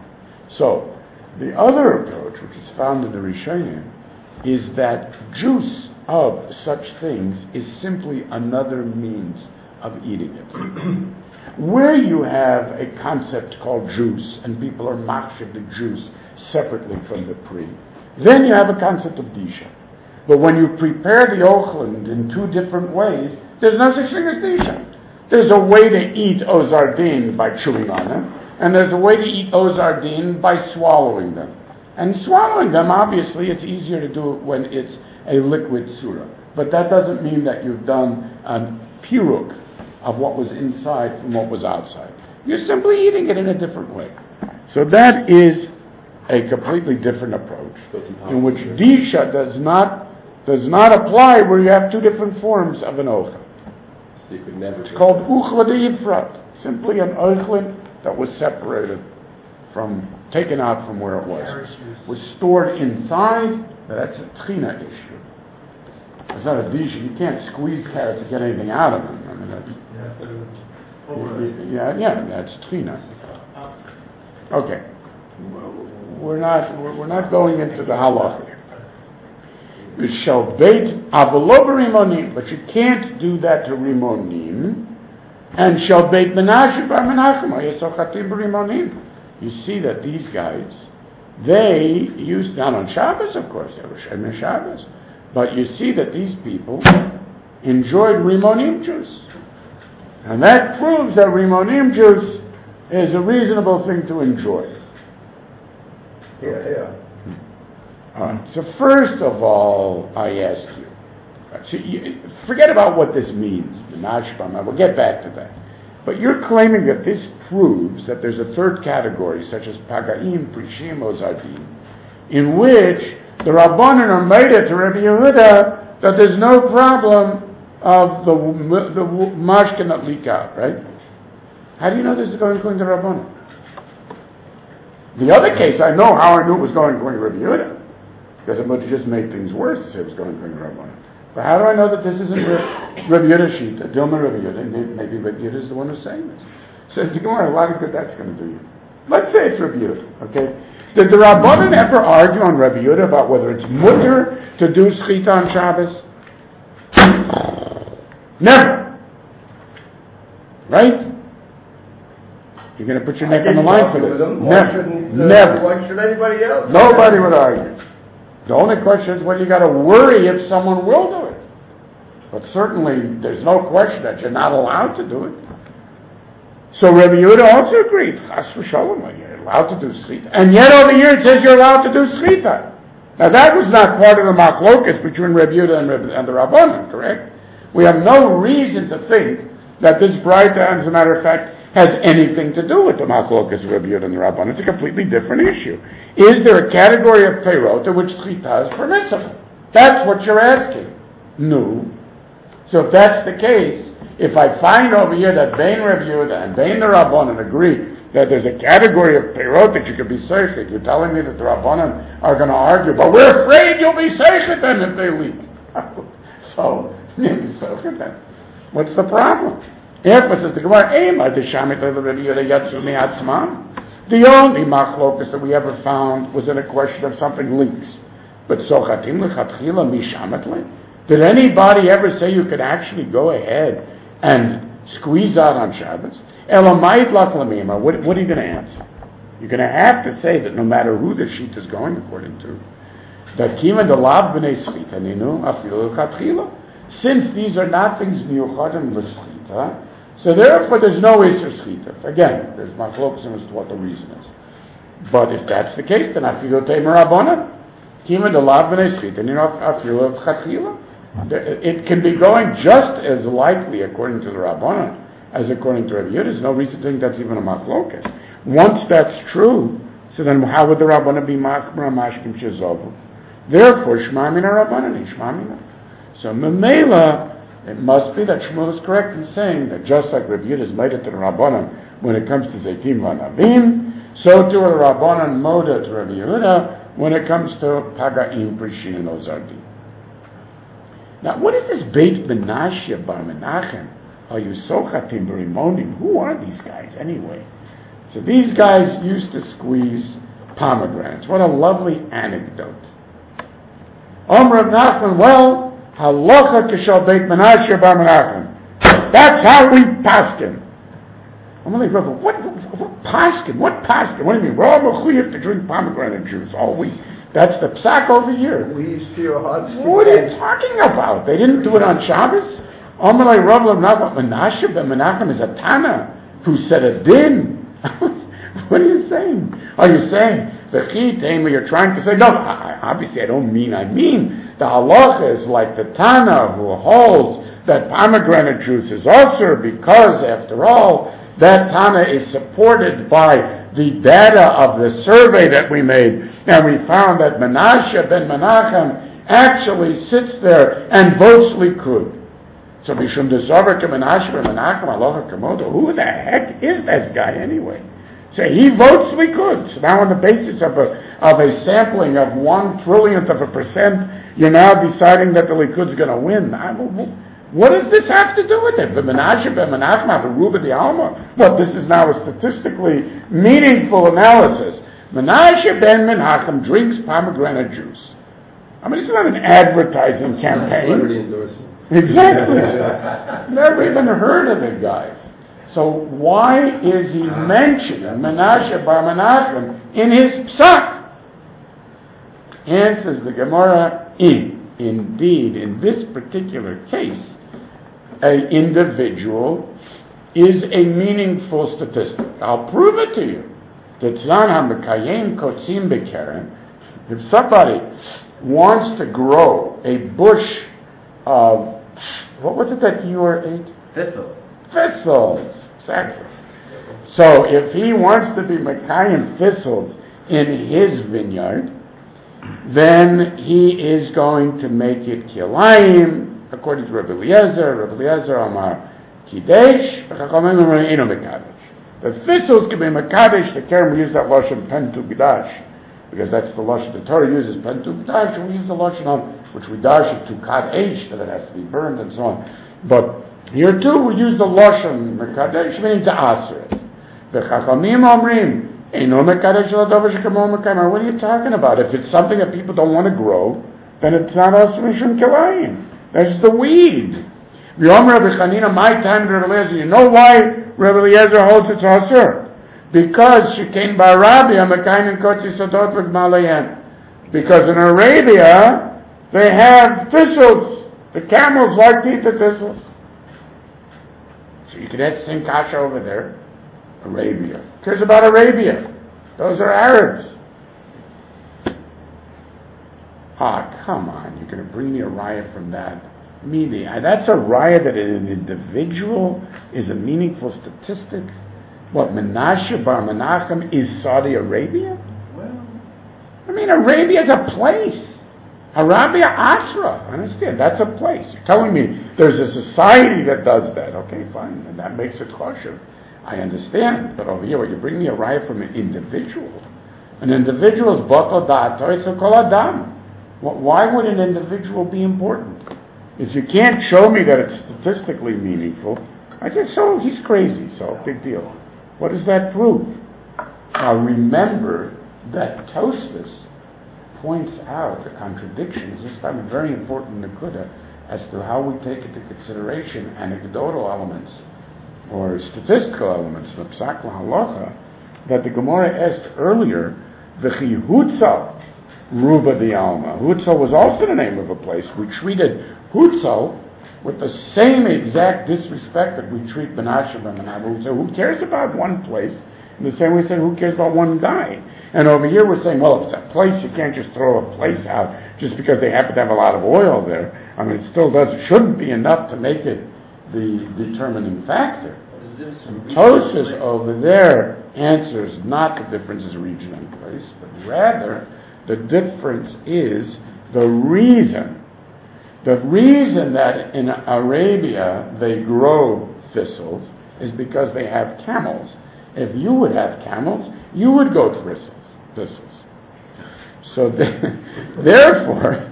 So, the other approach, which is found in the Rishonim, is that juice of such things is simply another means of eating it. Where you have a concept called juice, and people are machshav the juice separately from the pri, then you have a concept of disha. But when you prepare the ochland in two different ways, there's no such thing as disha. There's a way to eat ozardin by chewing on them, and there's a way to eat ozardin by swallowing them. And swallowing them, obviously, it's easier to do it when it's a liquid surah. But that doesn't mean that you've done a piruk of what was inside from what was outside. You're simply eating it in a different way. So that is a completely different approach, So it's in which impossible. disha does not does not apply where you have two different forms of an ochel. So you could never. It's called uchla de ifrat, simply an ochlin that was separated from, taken out from where it was, was stored inside. But that's a tchina issue. It's not a disha. You can't squeeze carrots to get anything out of them. I mean, that's, yeah, yeah, that's tchina. Okay, we're not we're not going into the halacha. You shall bait avolo b'rimonim, but you can't do that to rimonim. And shall bait menashe bar menachem hayesochatim b'rimonim. You see that these guys, they used, not on Shabbos, of course, they were Shemer Shabbos, but you see that these people enjoyed rimonim juice. And that proves that rimonim juice is a reasonable thing to enjoy. Yeah, yeah. All right. So first of all, I ask you, so you, forget about what this means. We'll get back to that. But you're claiming that this proves that there's a third category, such as Pagaim, Prishim, Ozardim, in which the Rabbanan are made it to Rabbi Yehuda that there's no problem of the the mashkin that leak out, right? How do you know this is going according to Rabbanan? The other case, I know how I knew it was going according to Rabbi Yehuda, because it would have just made things worse to say it was going according to Rabbanan. But how do I know that this isn't Rabbi Yehuda's sheet, Dilma Rabbi Yehuda? Maybe, maybe Rabbi Yehuda is the one who's saying this. Says the Gemara, a lot of good that's going to do you. Let's say it's Rabbi Yehuda, okay? Did the Rabbanan ever argue on Rabbi Yehuda about whether it's mutter to do schita on Shabbos? Never. Right? You're going to put your neck on the line for this. Never. Uh, Never. Why should anybody else? Nobody would argue. The only question is whether you got to worry if someone will do it. But certainly, there's no question that you're not allowed to do it. So Rabbi Yehuda also agreed. Chas v'shalom, you're allowed to do schita. And yet over here it says you're allowed to do schita. Now that was not part of the machlokas between Rabbi Yehuda and, Rabbi, and the Rabbanan, correct? We have no reason to think that this Braita, as a matter of fact, has anything to do with the machlokas of Rabbi Yehuda and the Rabbanan. It's a completely different issue. Is there a category of peirot in which schita is permissible? That's what you're asking. No. So if that's the case, if I find over here that Bein Rabbi Yehuda and Bein the Rabbanan agree that there's a category of peirot that you could be seichet, you're telling me that the Rabbanan are going to argue, but we're afraid you'll be seichet them if they leak. So, you'll be seichet them. What's the problem? Emphasis the Gemara, the only machlokas that we ever found was in a question of something leaks. But sochatim lechatchila mishametle. Did anybody ever say you could actually go ahead and squeeze out on Shabbos? Elamayit lak lamima. What what are you going to answer? You're going to have to say that no matter who the sheet is going according to, that kima de lav b'nei schita ninu afilu lechatchila. Since these are not things miyuchadim l'schita, so therefore there's no Isser Schita. Again, there's machlokas as to what the reason is. But if that's the case, then afilu teimer rabbanan, kima de lav b'nei schita ninu afilu lechatchila. It can be going just as likely according to the Rabbanan as according to Rabbi Yehuda. There's no reason to think that's even a machlokas. Once that's true, so then how would the Rabbanan be machmir mashkim shezovu? Therefore, shma mina Rabbanan, shma mina. So memela, it must be that Shmuel is correct in saying that just like Rabbi Yehuda is made it to the Rabbanan when it comes to Zeitim v'Anavim, so too are the Rabbanan moda to Rabbi Yehuda when it comes to Pagaim, Prishin, and Ozardim. Now, what is this Beit Menashe Bar Menachem? Are you Sochatim Berimonim? Who are these guys anyway? So these guys used to squeeze pomegranates. What a lovely anecdote. Omer Rav Nachman, well, halacha k'shal Beit Menashe Bar Menachem. That's how we paskin. I'm like, Rav, what, what, what paskin? What paskin? What do you mean? We're all mechuyev to drink pomegranate juice all week. That's the psak over here. We used to your hearts. What are you talking about? They didn't do it on Shabbos? Amalei Rav Nachman Menashe ben Menachem is a Tana who said a din. What are you saying? Are you saying v'chi teima? You're trying to say no. I, obviously, I don't mean. I mean the halacha is like the Tana who holds that pomegranate juice is also because, after all, that Tana is supported by the data of the survey that we made, and we found that Menashe ben Menachem actually sits there and votes Likud. So Mishum Desavar to Menashe ben Menachem Aloha Kamodo. Who the heck is this guy anyway? So he votes Likud. So now on the basis of a of a sampling of one trillionth of a percent, you're now deciding that the Likud's going to win. I'm, what does this have to do with it? The Menashe ben Menachem have a Ruba de Alma. Well, this is now a statistically meaningful analysis. Menashe ben Menachem drinks pomegranate juice. I mean, it's not an advertising campaign. Celebrity endorsement. Exactly. Never even heard of the guy. So why is he mentioning Menashe bar Menachem in his psak? Answers the Gemara, in indeed, in this particular case, an individual is a meaningful statistic. I'll prove it to you. If somebody wants to grow a bush of, what was it that you were ate? Thistle. Thistles. Exactly. So if he wants to be Mekayim thistles in his vineyard, then he is going to make it kilayim, according to Rabbi Eliezer. Rabbi Eliezer Amar Kidesh, Chachamim Amar Eino Mekadesh. The thistles can be Mekadesh. The Kerem we use that lashon Pentu Gdash, because that's the lashon the Torah uses Pentu Gdash, and we use the lashon on which we dash it to Kadesh, that it has to be burned and so on. But here too we use the lashon Mekadesh, meaning to answer it. The Chachamim Omrim. What are you talking about? If it's something that people don't want to grow, then it's not us mishum kilayim. That's the weed. My time, Rabbi Eliezer. You know why Rabbi Eliezer holds it's asur? Because she came by Rabbi Amakayin Kotzi Sodot with Malayan. Because in Arabia they have thistles. The camels like to eat the thistles. So you could have sing kasha over there. Arabia. Who cares about Arabia? Those are Arabs. Ah, come on. You're going to bring me a riot from that. Meaning, that's a riot that an individual is a meaningful statistic. What, Menashe Bar Menachem is Saudi Arabia? Well, I mean, Arabia is a place. Arabia Ashra. Understand? That's a place. You're telling me there's a society that does that. Okay, fine. And that makes it kosher. I understand, but over here, when you bring me a riot from an individual, an individual is bato da'ato, it's a kol adam. Why would an individual be important? If you can't show me that it's statistically meaningful, I say, so he's crazy, so big deal. What does that prove? Now remember that Tosfos points out the contradictions, this time a very important nekuda, as to how we take into consideration anecdotal elements or statistical elements of Psak Halacha that the Gemara asked earlier, V'chi Hutzal Ruba di Alma. Hutzal was also the name of a place. We treated Hutzal with the same exact disrespect that we treat Menashe and Menachem. So who cares about one place? In the same way we say, who cares about one guy? And over here we're saying, well, if it's a place, you can't just throw a place out just because they happen to have a lot of oil there. I mean, it still does, shouldn't be enough to make it the determining factor. Tosfos over there answers not the difference is region and place, but rather the difference is the reason. The reason that in Arabia they grow thistles is because they have camels. If you would have camels, you would go thistles. thistles. So th- therefore,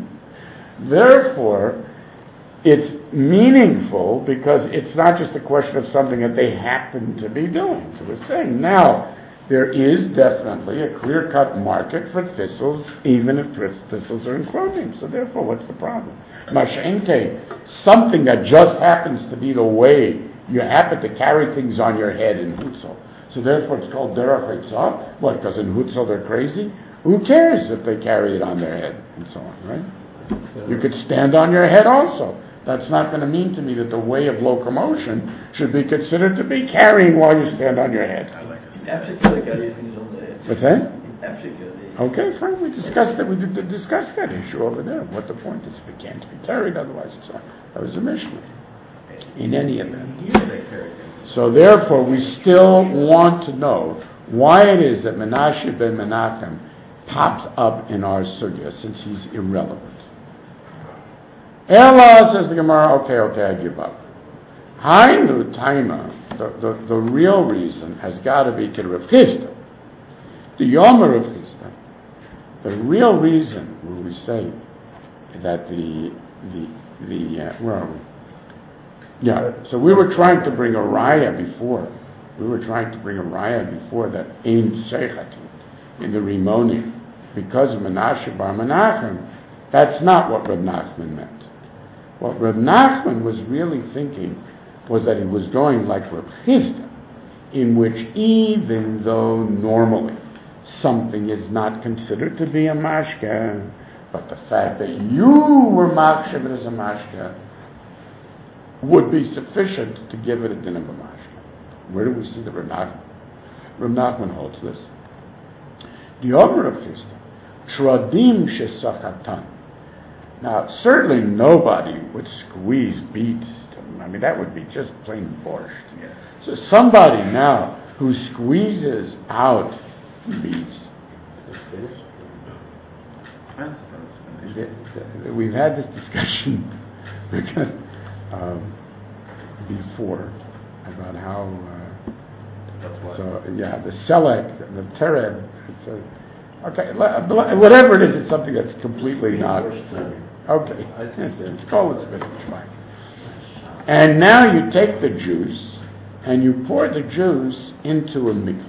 therefore, it's meaningful because it's not just a question of something that they happen to be doing. So we're saying now there is definitely a clear-cut market for thistles, even if thistles are in clothing. So therefore, what's the problem? Mashenke, something that just happens to be the way you happen to carry things on your head in Hutzal. So therefore it's called Derech Hitzah. What, because in Hutzal they're crazy? Who cares if they carry it on their head? And so on, right? You could stand on your head also. That's not going to mean to me that the way of locomotion should be considered to be carrying while you stand on your head. I like to see In Africa, they carry things on their head. What's that? In Africa, they... Okay, fine. We discussed that. We did discuss that issue over there. What the point is, if it can't be carried, otherwise it's on. That was a Mishnah. In any event. Here they carry things. So therefore, we still want to know why it is that Menashe ben Menachem pops up in our sugya, since he's irrelevant. Ella, says the Gemara, okay, okay, I give up. Hainu Taima, the, the, the real reason has got to be Rav Chisda. The Yomer of Chisda. The real reason, when we say that the, the, the, uh, where are we? Yeah, so we were trying to bring a raya before. We were trying to bring a raya before that Ein Sheichatim in the Rimoni because of Menashe Bar Menachem. That's not what Reb Nachman meant. What Reb Nachman was really thinking was that he was going like Reb Chisda, in which even though normally something is not considered to be a mashke, but the fact that you were machshav it as a mashke would be sufficient to give it a din of a mashke. Where do we see that Reb Nachman? Reb Nachman holds this. The Omer of Chisda, Tradim shesachatan. Now, certainly nobody would squeeze beets. I mean, that would be just plain borscht. Yes. So somebody now who squeezes out beets. We've had this discussion um, before about how. Uh, That's why. so yeah, the selek, the tered. It's a, okay, whatever it is, it's something that's completely not. Okay, it's called it's fine. And now you take the juice and you pour the juice into a mikveh.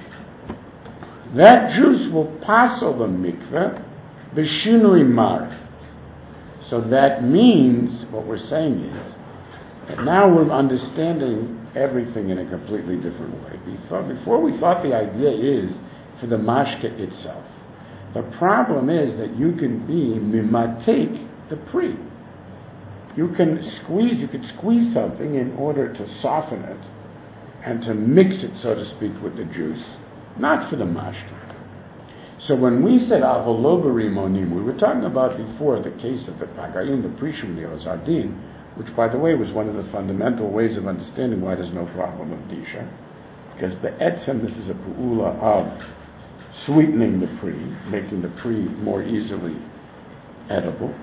That juice will passel the mikveh b'shinui mar. So that means what we're saying is that now we're understanding everything in a completely different way. Before, before we thought the idea is for the mashke itself. The problem is that you can be mimatek the pri. You can squeeze, you could squeeze something in order to soften it and to mix it, so to speak, with the juice, not for the mashke. So when we said avolobari monim, we were talking about before the case of the pagayim, the prishum, the ozardin, which, by the way, was one of the fundamental ways of understanding why there's no problem of disha, because be'etzem, this is a pu'ula of sweetening the pri, making the pri more easily edible.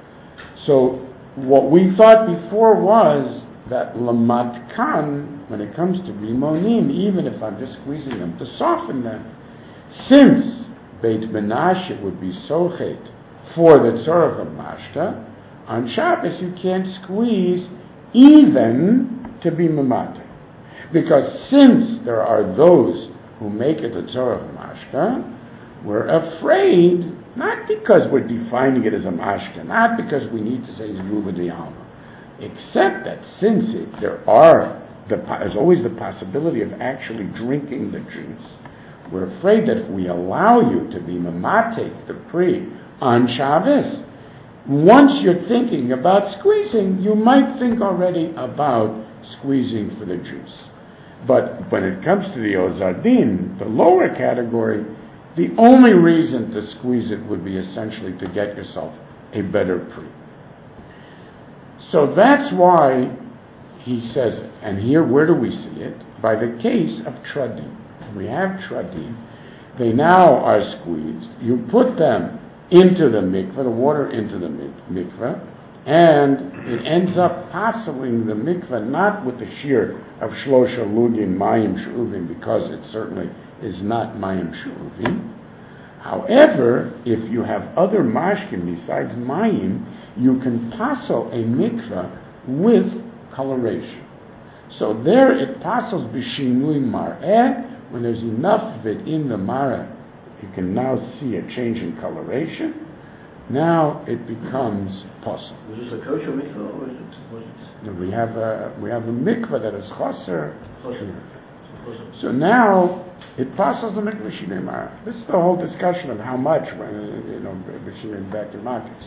So what we thought before was that lamatkan, when it comes to rimonim, even if I'm just squeezing them to soften them, since Beit Menashe would be sochet for the tzorach of mashka, on Shabbos you can't squeeze even to be mamate. Because since there are those who make it a tzorach mashka, we're afraid, not because we're defining it as a mashka, not because we need to say Ruba de Alma, except that since it, there are, the, there's always the possibility of actually drinking the juice, we're afraid that if we allow you to be mamatek, the pri, on Shabbos, once you're thinking about squeezing, you might think already about squeezing for the juice. But when it comes to the ozardin, the lower category, the only reason to squeeze it would be essentially to get yourself a better pri. So that's why he says it. And here, where do we see it? By the case of tradim. We have tradim. They now are squeezed. You put them into the mikveh, the water into the mikveh, and it ends up passing the mikveh not with the shear of shlosha lugin mayim shuvim, because it certainly is not mayim shuvim. However, if you have other mashkim besides mayim, you can passel a mikveh with coloration. So there it passels b'shinui mar'eh. When there's enough of it in the mara, you can now see a change in coloration. Now it becomes possible. Is this a kosher mikveh or is it? Was it? We have a we have a mikveh that is chaser. Choser. So now it passes the mikveh shinei mara. This is the whole discussion of how much, when you know, b'shinei back to markets.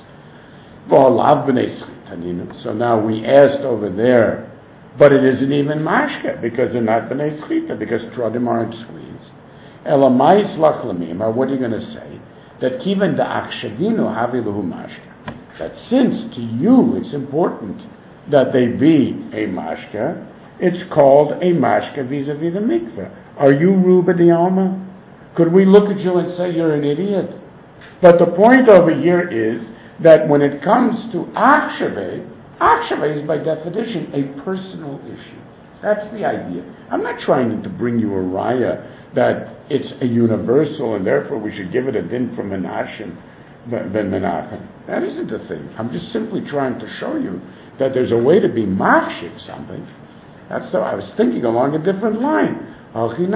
So now we asked over there. But it isn't even mashka, because they're not b'nei schita, because tradim aren't squeezed. Elamai slach lamim, what are you going to say? That kiven da'achshavinu havi lehu mashka. That since to you it's important that they be a mashka, it's called a mashka vis-a-vis the mikveh. Are you Ruba de Alma? Could we look at you and say you're an idiot? But the point over here is that when it comes to achshaveh, Achshaveh is by definition a personal issue. That's the idea. I'm not trying to bring you a raya that it's a universal and therefore we should give it a din from Menachem ben Menachem. That isn't the thing. I'm just simply trying to show you that there's a way to be machshiv something. That's so I was thinking along a different line. All that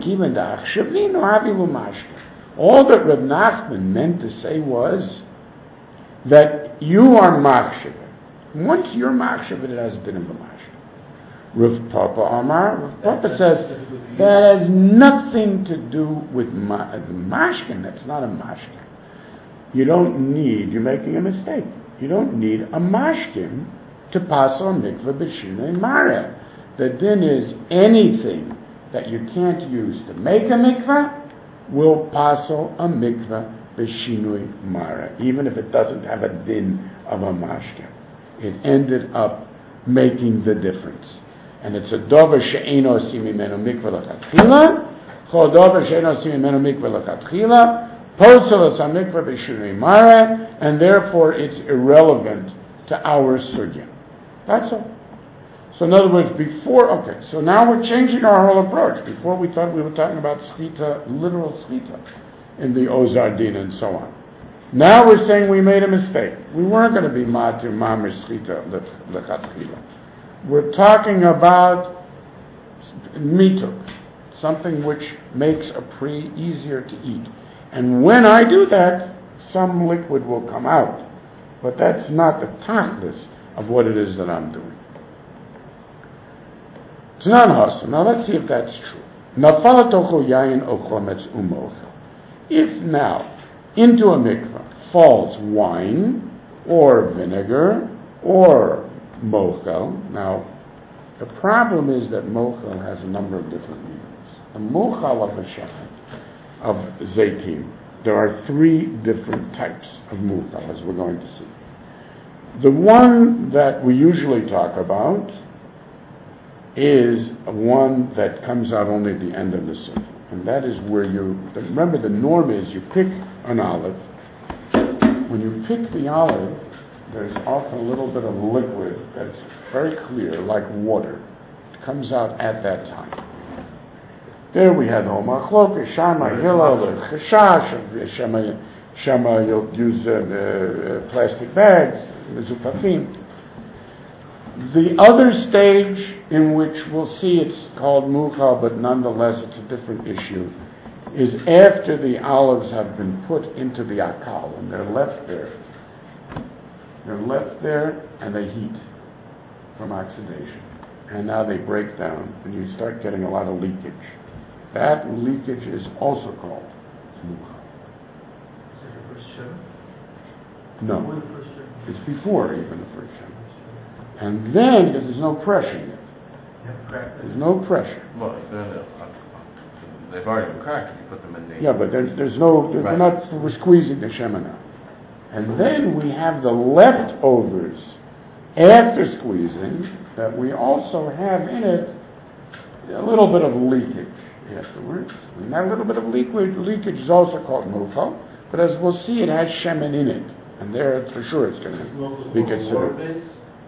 Reb Nachman meant to say was that you are machshiv. Once you're machshav, it has been in the mashka. Rav Papa Amar, Rav Papa says that has nothing to do with ma- the mashkin. That's not a mashkin. You don't need, you're making a mistake. You don't need a mashkin to pass on mikveh b'shinei mareh. The din is anything that you can't use to make a mikveh will pass on a mikveh b'shinui mareh, even if it doesn't have a din of a mashke. It ended up making the difference. And it's a dover she'eno osim mimenu mikveh lechatchila, chol dover she'eno osim mimenu mikveh lechatchila, posel es hamikveh b'shinui mare, and therefore it's irrelevant to our sugya. That's all. So in other words, before, okay, so now we're changing our whole approach. Before we thought we were talking about schita, literal schita, in the Ozar Din and so on. Now we're saying we made a mistake. We weren't going to be matir mamir schita lechatchila. We're talking about mituk, something which makes a pri easier to eat. And when I do that, some liquid will come out. But that's not the tachlis of what it is that I'm doing. It's not awesome. Now let's see if that's true. If now into a mikvah falls wine or vinegar or mochel, now the problem is that mochel has a number of different meanings. A mochel of a shechet, of zaitim, there are three different types of mochel, as we're going to see. The one that we usually talk about is one that comes out only at the end of the circle. And that is where you, remember the norm is you pick an olive. When you pick the olive, there's often a little bit of liquid that's very clear, like water. It comes out at that time. There we had the whole machlokas, Shama, Hillel, Chashash, Shama, Shama, you'll use uh, uh, plastic bags, mezupafim. The other stage in which we'll see it's called muchal, but nonetheless it's a different issue, is after the olives have been put into the akal and they're left there. They're left there and they heat from oxidation. And now they break down and you start getting a lot of leakage. That leakage is also called muchal. Is it the first Shem? No, Before the first Shem? it's before even the first Shem. And then, because there's no pressure yet. There's no pressure. Well, if they're in the, uh, they've already been cracked. You put them in the. Yeah, but there's, there's no. There's, Right. We're not. We're squeezing the shemana. And then we have the leftovers after squeezing that we also have in it a little bit of leakage afterwards. And that little bit of liquid leakage is also called muchal. But as we'll see, it has shemen in it, and there for sure it's going to be considered.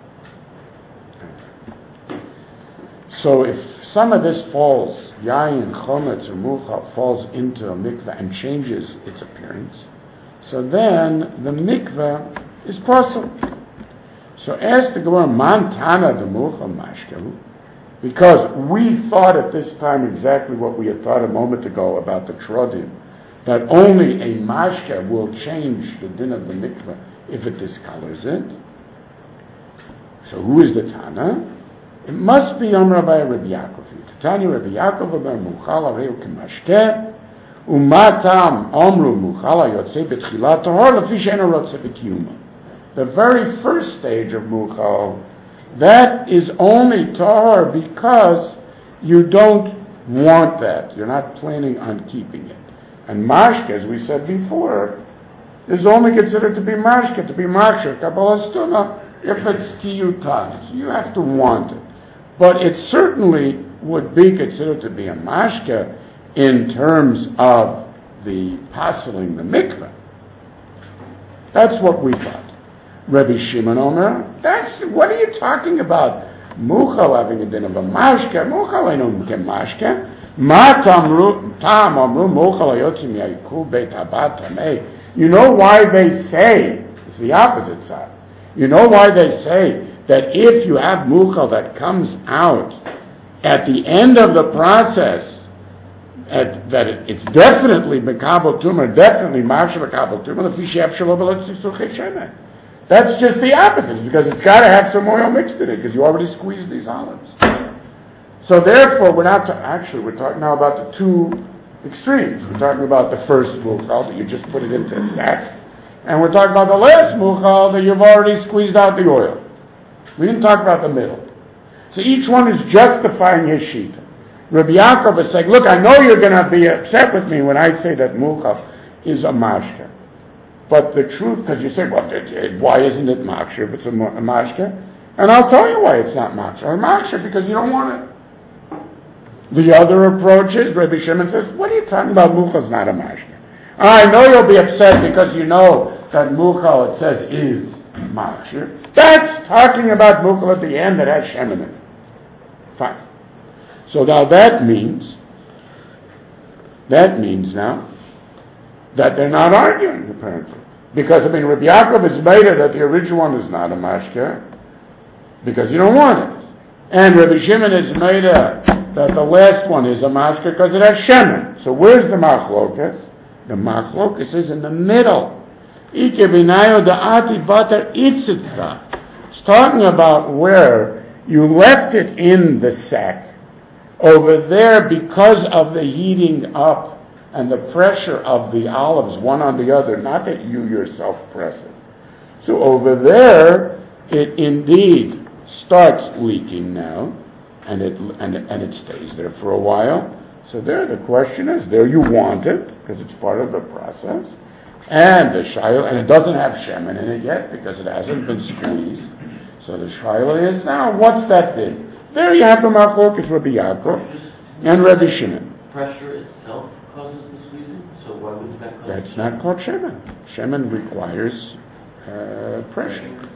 So if some of this falls, yayin, chometz, or muchal, falls into a mikveh and changes its appearance, so then the mikveh is possible. So ask the Gemara, man tana de muchal mashkehu, because we thought at this time exactly what we had thought a moment ago about the trodim, that only a mashke will change the din of the mikveh if it discolors it. So who is the tana? It must be Amar Rabbi Rabbi Yaakov. Tanya Rabbi Yaakov about muchal areu k'mashke, umatam amru muchal yotzei betchilat tahor lefi she'eno rotzeh b'kiyuma. The very first stage of muchal, that is only tahor because you don't want that. You're not planning on keeping it. And mashke, as we said before, is only considered to be mashke, to be maksher, kabbalah stuna, if it's kiyutan. So you have to want it. But it certainly would be considered to be a mashke in terms of the passing the mikveh. That's what we thought. Rabbi Shimon Omer, that's, what are you talking about? Muchal having a din of a mashke, muchal ain't ke mashke. Ma tamru, tam amru, muchal ayotzim yaikul beit habat tamei. You know why they say, it's the opposite side. You know why they say that if you have muchal that comes out at the end of the process, at, that it, it's definitely mekabel tumor, definitely marsha mekabel tumor, that's just the opposite, because it's got to have some oil mixed in it, because you already squeezed these olives. So therefore, we're not, ta- actually, we're talking now about the two extremes. We're talking about the first muchal, that you just put it into a sack, and we're talking about the last muchal, that you've already squeezed out the oil. We didn't talk about the middle. So each one is justifying his shita. Rabbi Yaakov is saying, look, I know you're going to be upset with me when I say that muchal is a mashke. But the truth, because you say, well, it, it, why isn't it maksher if it's a, a mashke? And I'll tell you why it's not maksher. Or maksher because you don't want it. The other approach is, Rabbi Shimon says, what are you talking about? Muchal's not a mashke. I know you'll be upset because you know that muchal, it says, is maksher. That's talking about muchal at the end that has shem in it. Fine. So now that means, that means now, that they're not arguing, apparently. Because, I mean, Rabbi Yaakov is made it that the original one is not a mashke, because you don't want it. And Rabbi Shimon is made it that the last one is a mashke because it has shemen. So where's the machlokas? The machlokas is in the middle. It's talking about where you left it in the sack over there because of the heating up and the pressure of the olives one on the other, not that you yourself press it. So over there, it indeed starts leaking now, and it and it, and it stays there for a while. So there, the question is, there you want it because it's part of the process, and the shaila, and it doesn't have shemen in it yet because it hasn't been squeezed. So the shaila is now, what's that thing? There you have the machlokas Rabbi Yaakov and Rabbi Shimon. Pressure itself causes the squeezing, so why would that cause? That's not called shemen. Shemen requires uh, pressure.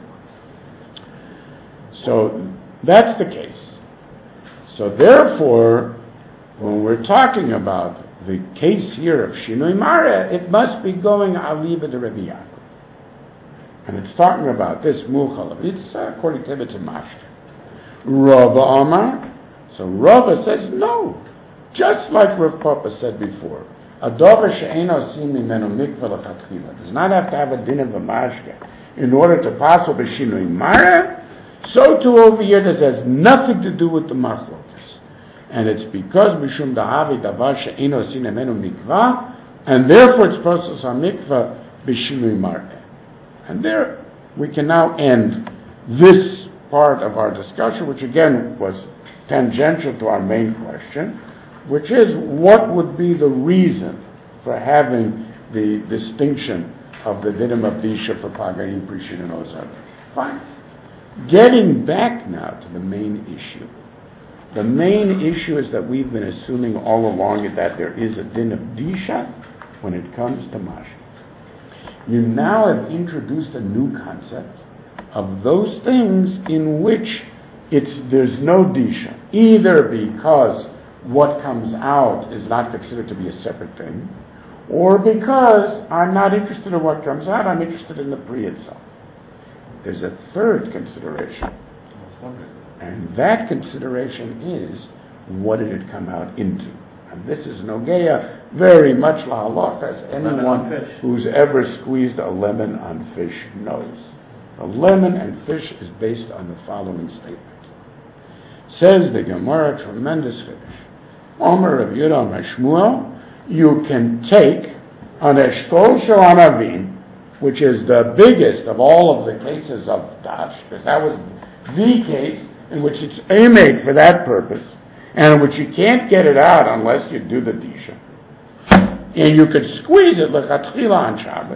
So that's the case. So therefore, when we're talking about the case here of Shinui Mara, it must be going aliba de Rabbi Yaakov. And it's talking about this muchal. It's uh, according to him, it's a mashke. Rava Amar. So Rava says no. Just like Rav Papa said before. A dover she'eno sim mimenu mikveh lechatchila. Does not have to have a din of a mashke in order to pass over Shinui Mara. So too over here, this has nothing to do with the machlokas. And it's because Mishum Dahavi Davar She'ino Sin Emenu Mikvah, and therefore it's process on mikvah b'shinui mar'eh. And there we can now end this part of our discussion, which again was tangential to our main question, which is what would be the reason for having the distinction of the dinim of disha for pagaim, prishin, and ozar. Fine. Getting back now to the main issue. The main issue is that we've been assuming all along that there is a din of disha when it comes to mashke. You now have introduced a new concept of those things in which it's there's no disha, either because what comes out is not considered to be a separate thing, or because I'm not interested in what comes out, I'm interested in the pri itself. There's a third consideration. And that consideration is, what did it come out into? And this is nogeya very much la halacha, as anyone who's ever squeezed a lemon on fish knows. A lemon and fish is based on the following statement. Says the Gemara, tremendous finish. Omer of Yudam Shmuel, you can take an eshkol shel anavim, which is the biggest of all of the cases of dash, because that was the case in which it's made for that purpose, and in which you can't get it out unless you do the disha. And you could squeeze it like a tchila on Shabbat,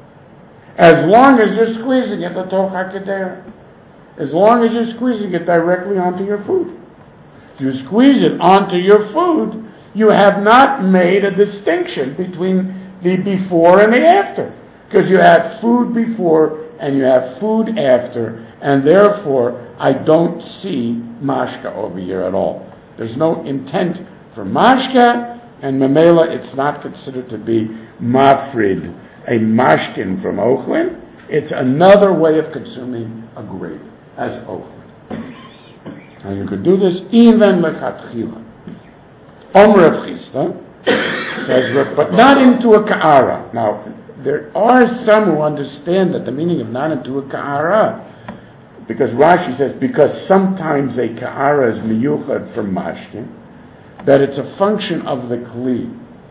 as long as you're squeezing it l'toch hakeder, as long as you're squeezing it directly onto your food. If you squeeze it onto your food, you have not made a distinction between the before and the after, because you have food before and you have food after, and therefore I don't see mashka over here at all. There's no intent for mashka, and memela it's not considered to be mafrid, a mashkin from ochlin. It's another way of consuming a grape as ochlin. And you could do this even lechatchila. Omer Chisda says, but not into a ka'ara. Now, there are some who understand that the meaning of not into a ka'ara, because Rashi says, because sometimes a ka'ara is miyuchad from mashkin, that it's a function of the kli.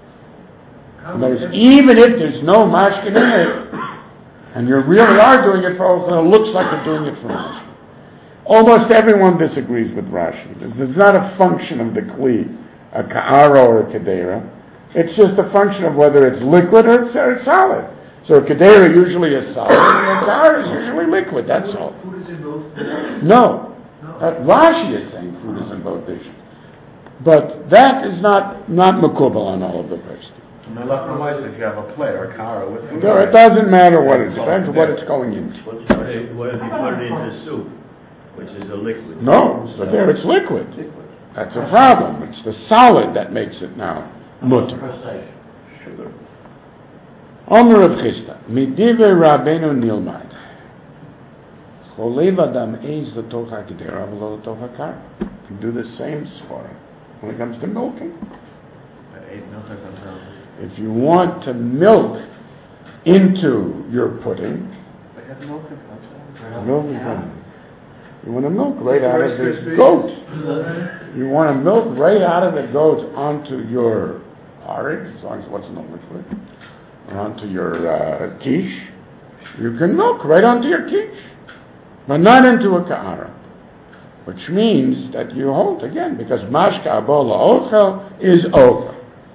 Even if there's no mashkin in it, and you really are doing it for ochlin, it looks like you're doing it for mashkin. Almost everyone disagrees with Rashi. It's not a function of the kli, a ka'ara or a kedera. It's just a function of whether it's liquid or it's, or it's solid. So Kedera usually is solid, and Ka'ara is usually liquid, that's all. Food is in both. No. Uh, Rashi is saying food is in both dishes. But that is not, not makubal on all of the first. Melech Lamaisa, if you have a plate or a kara with food. So it doesn't matter what it depends what it's going into. What if, what if you put it into soup, which is a liquid? No, but there it's liquid. That's a problem. It's the solid that makes it now mutter. Precise. Omer of Chisda, Midive Rabbeinu Nilmad. Cholev Adam Eiz L'toch HaGedera V'lo L'toch HaKar. You can do the same svara when it comes to milking. If you want to milk into your pudding, They have milk inside. milk is in. You want to milk right out of the goat. You want to milk right out of the goat onto your porridge, as long as it wasn't no liquid, or onto your uh, quiche. You can milk right onto your quiche, but not into a ka'ara. Which means that you hold again, because mashka abola ochel is ochel.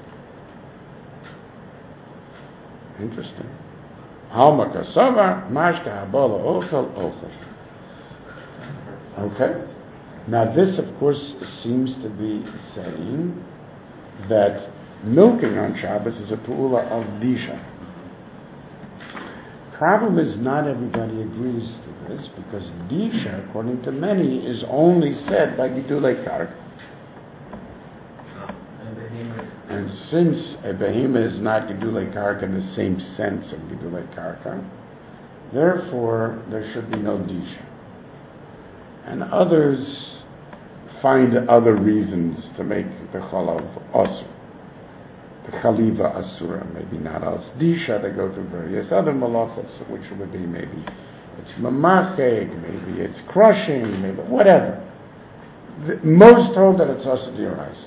Interesting. Halma kasava, mashka abola ochel, ochel. Okay? Now this, of course, seems to be saying that milking on Shabbos is a pu'ula of disha. Problem is not everybody agrees to this, because disha, according to many, is only said by Gidulei Karka. And since a behemoth is not Gidulei Karka in the same sense of Gidulei Karka, therefore there should be no disha. And others find other reasons to make the chalav asur. The chaliva asura, maybe not as disha, they go through various other malachos, which would be maybe it's mamacheg, maybe it's crushing, maybe whatever. The, most hold that it's also diorais.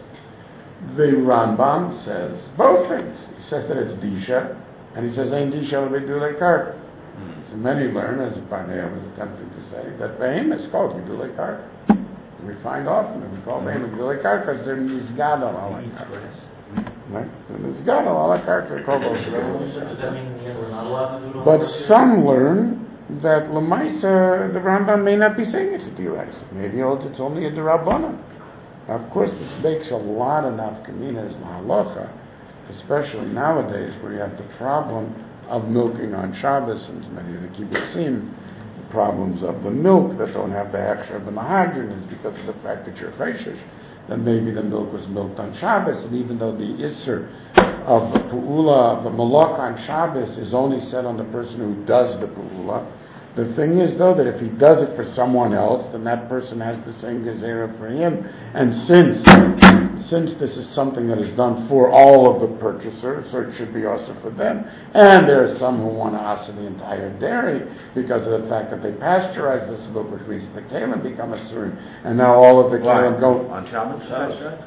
The Rambam says both things. He says that it's disha, and he says ain't disha will be Gidulei Karka. So many learn, as Barnea was attempting to say, that behemoth is called Gidulei Karka. We find often that we call behemoth Gidulei Karka because they're nizgad al karka. Right? And it's got a lot of character called Does that mean yeah, we're not allowed to do it? But some learn that Lamaisa, the Rambam may not be saying it's a diraisa. Maybe it's only a derabbanan. Now, of course, this makes a lot of nafkaminas in halacha, especially nowadays where you have the problem of milking on Shabbos, and many of the kibbutzim, the problems of the milk that don't have the hechsher of the mahadrin is because of the fact that you're chayshish. That maybe the milk was milked on Shabbos, and even though the Isser of the Pu'ula, the Malach on Shabbos, is only said on the person who does the Pu'ula, the thing is, though, that if he does it for someone else, then that person has the same Gezerah for him. And since since this is something that is done for all of the purchasers, so it should be also for them, and there are some who want to also the entire dairy because of the fact that they pasteurize this milk, which means the kalim become a surim, and now all of the kalim go... On Shabbos, pasteurized?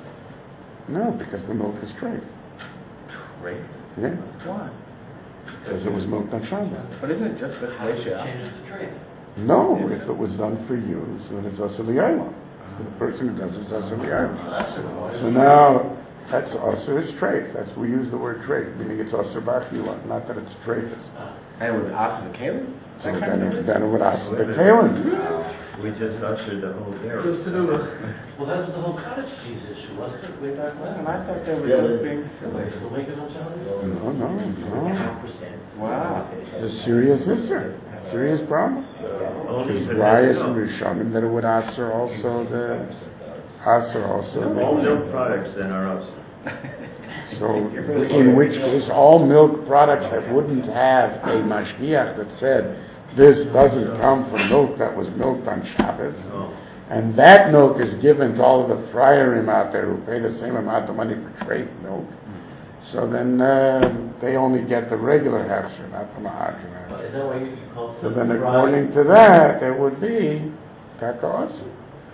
No, because the milk is trade. Trade? Yeah. Why? Because it was milked on Shabbos. But isn't it just the Chleisha? Changes the trade. No, if it was done for you, so then it's also liyayla. For the person who does it, it's also liyayla. So now, that's also is treif. That's, we use the word treif, meaning it's also bachila, not that it's treifus. And with Asa the Kalim? So then it, then it would ask the kalim. We just ushered the whole dairy. Well, that was the whole cottage cheese issue, wasn't it, way back when? And I thought they were Yeah, just but- being Are silly. they still making them Shabbos? No, no, no. Half percent. Wow. It's a serious issue. Serious problem. Only There's for rayas milk. and rishonim that it would answer also the answer also. All the- milk products then are us. So, in which case, all milk products that wouldn't have a mashgiach that said this doesn't come from milk that was milked on Shabbos, and that milk is given to all of the friarim out there who pay the same amount of money for trade milk. So then uh, they only get the regular hefsher, not the mahadran. Is that why you you call So some then, fried- according to that, there would be kakaosu,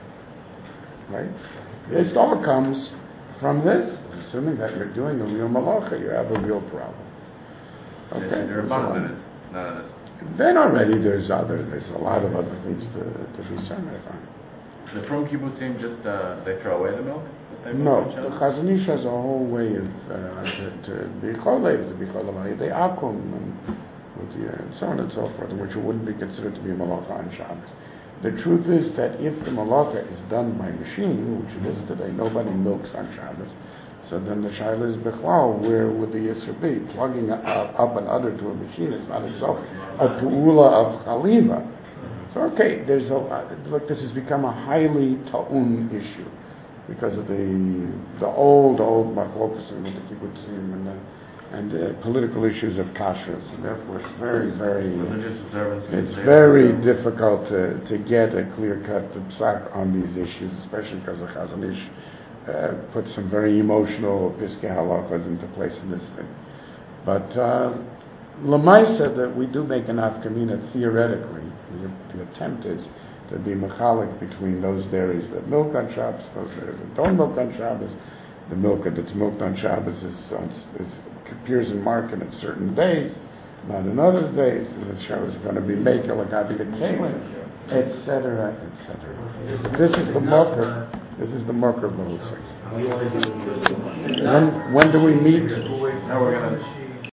right? This all comes from this. Assuming that you're doing a real malacha, you have a real problem. Okay. They're so on. abundant. None of this. Then already there's other, there's a lot of other things to, to be said, I find. The Frum kibbutzim just, uh, they throw away the milk? that they No, milk on the Shabbos? Chazon Ish has a whole way of, uh, to, to be cholev, to be cholev, they akum, and with the, uh, and so on and so forth, which wouldn't be considered to be a malacha on Shabbos. The truth is that if the malacha is done by machine, which it is today, nobody milks on Shabbos, so then the shaila is bechlal, where would the yisr be? Plugging up, up an udder to a machine is not itself a tu'ula of chaliva. So okay, there's a look. This has become a highly ta'un issue because of the the old old machlokas and the kibbutzim and the and the political issues of kashrus, and therefore it's very very Religious observance. it's very difficult to, to get a clear cut psak on these issues, especially because the Chazon Ish uh, put some very emotional piskei halachas into place in this thing. But uh, Lamaisa, that we do make an afkamina theoretically. The, the attempt is to be mechalik between those dairies that milk on Shabbos, those dairies that don't milk on Shabbos. The milk that's milked on Shabbos is, is appears in market at certain days, not in other days. And the Shabbos is going to be maker lagabi the kalim, et cetera, et cetera. This is the marker. This is the marker of the whole thing. When when do we meet? Now we're gonna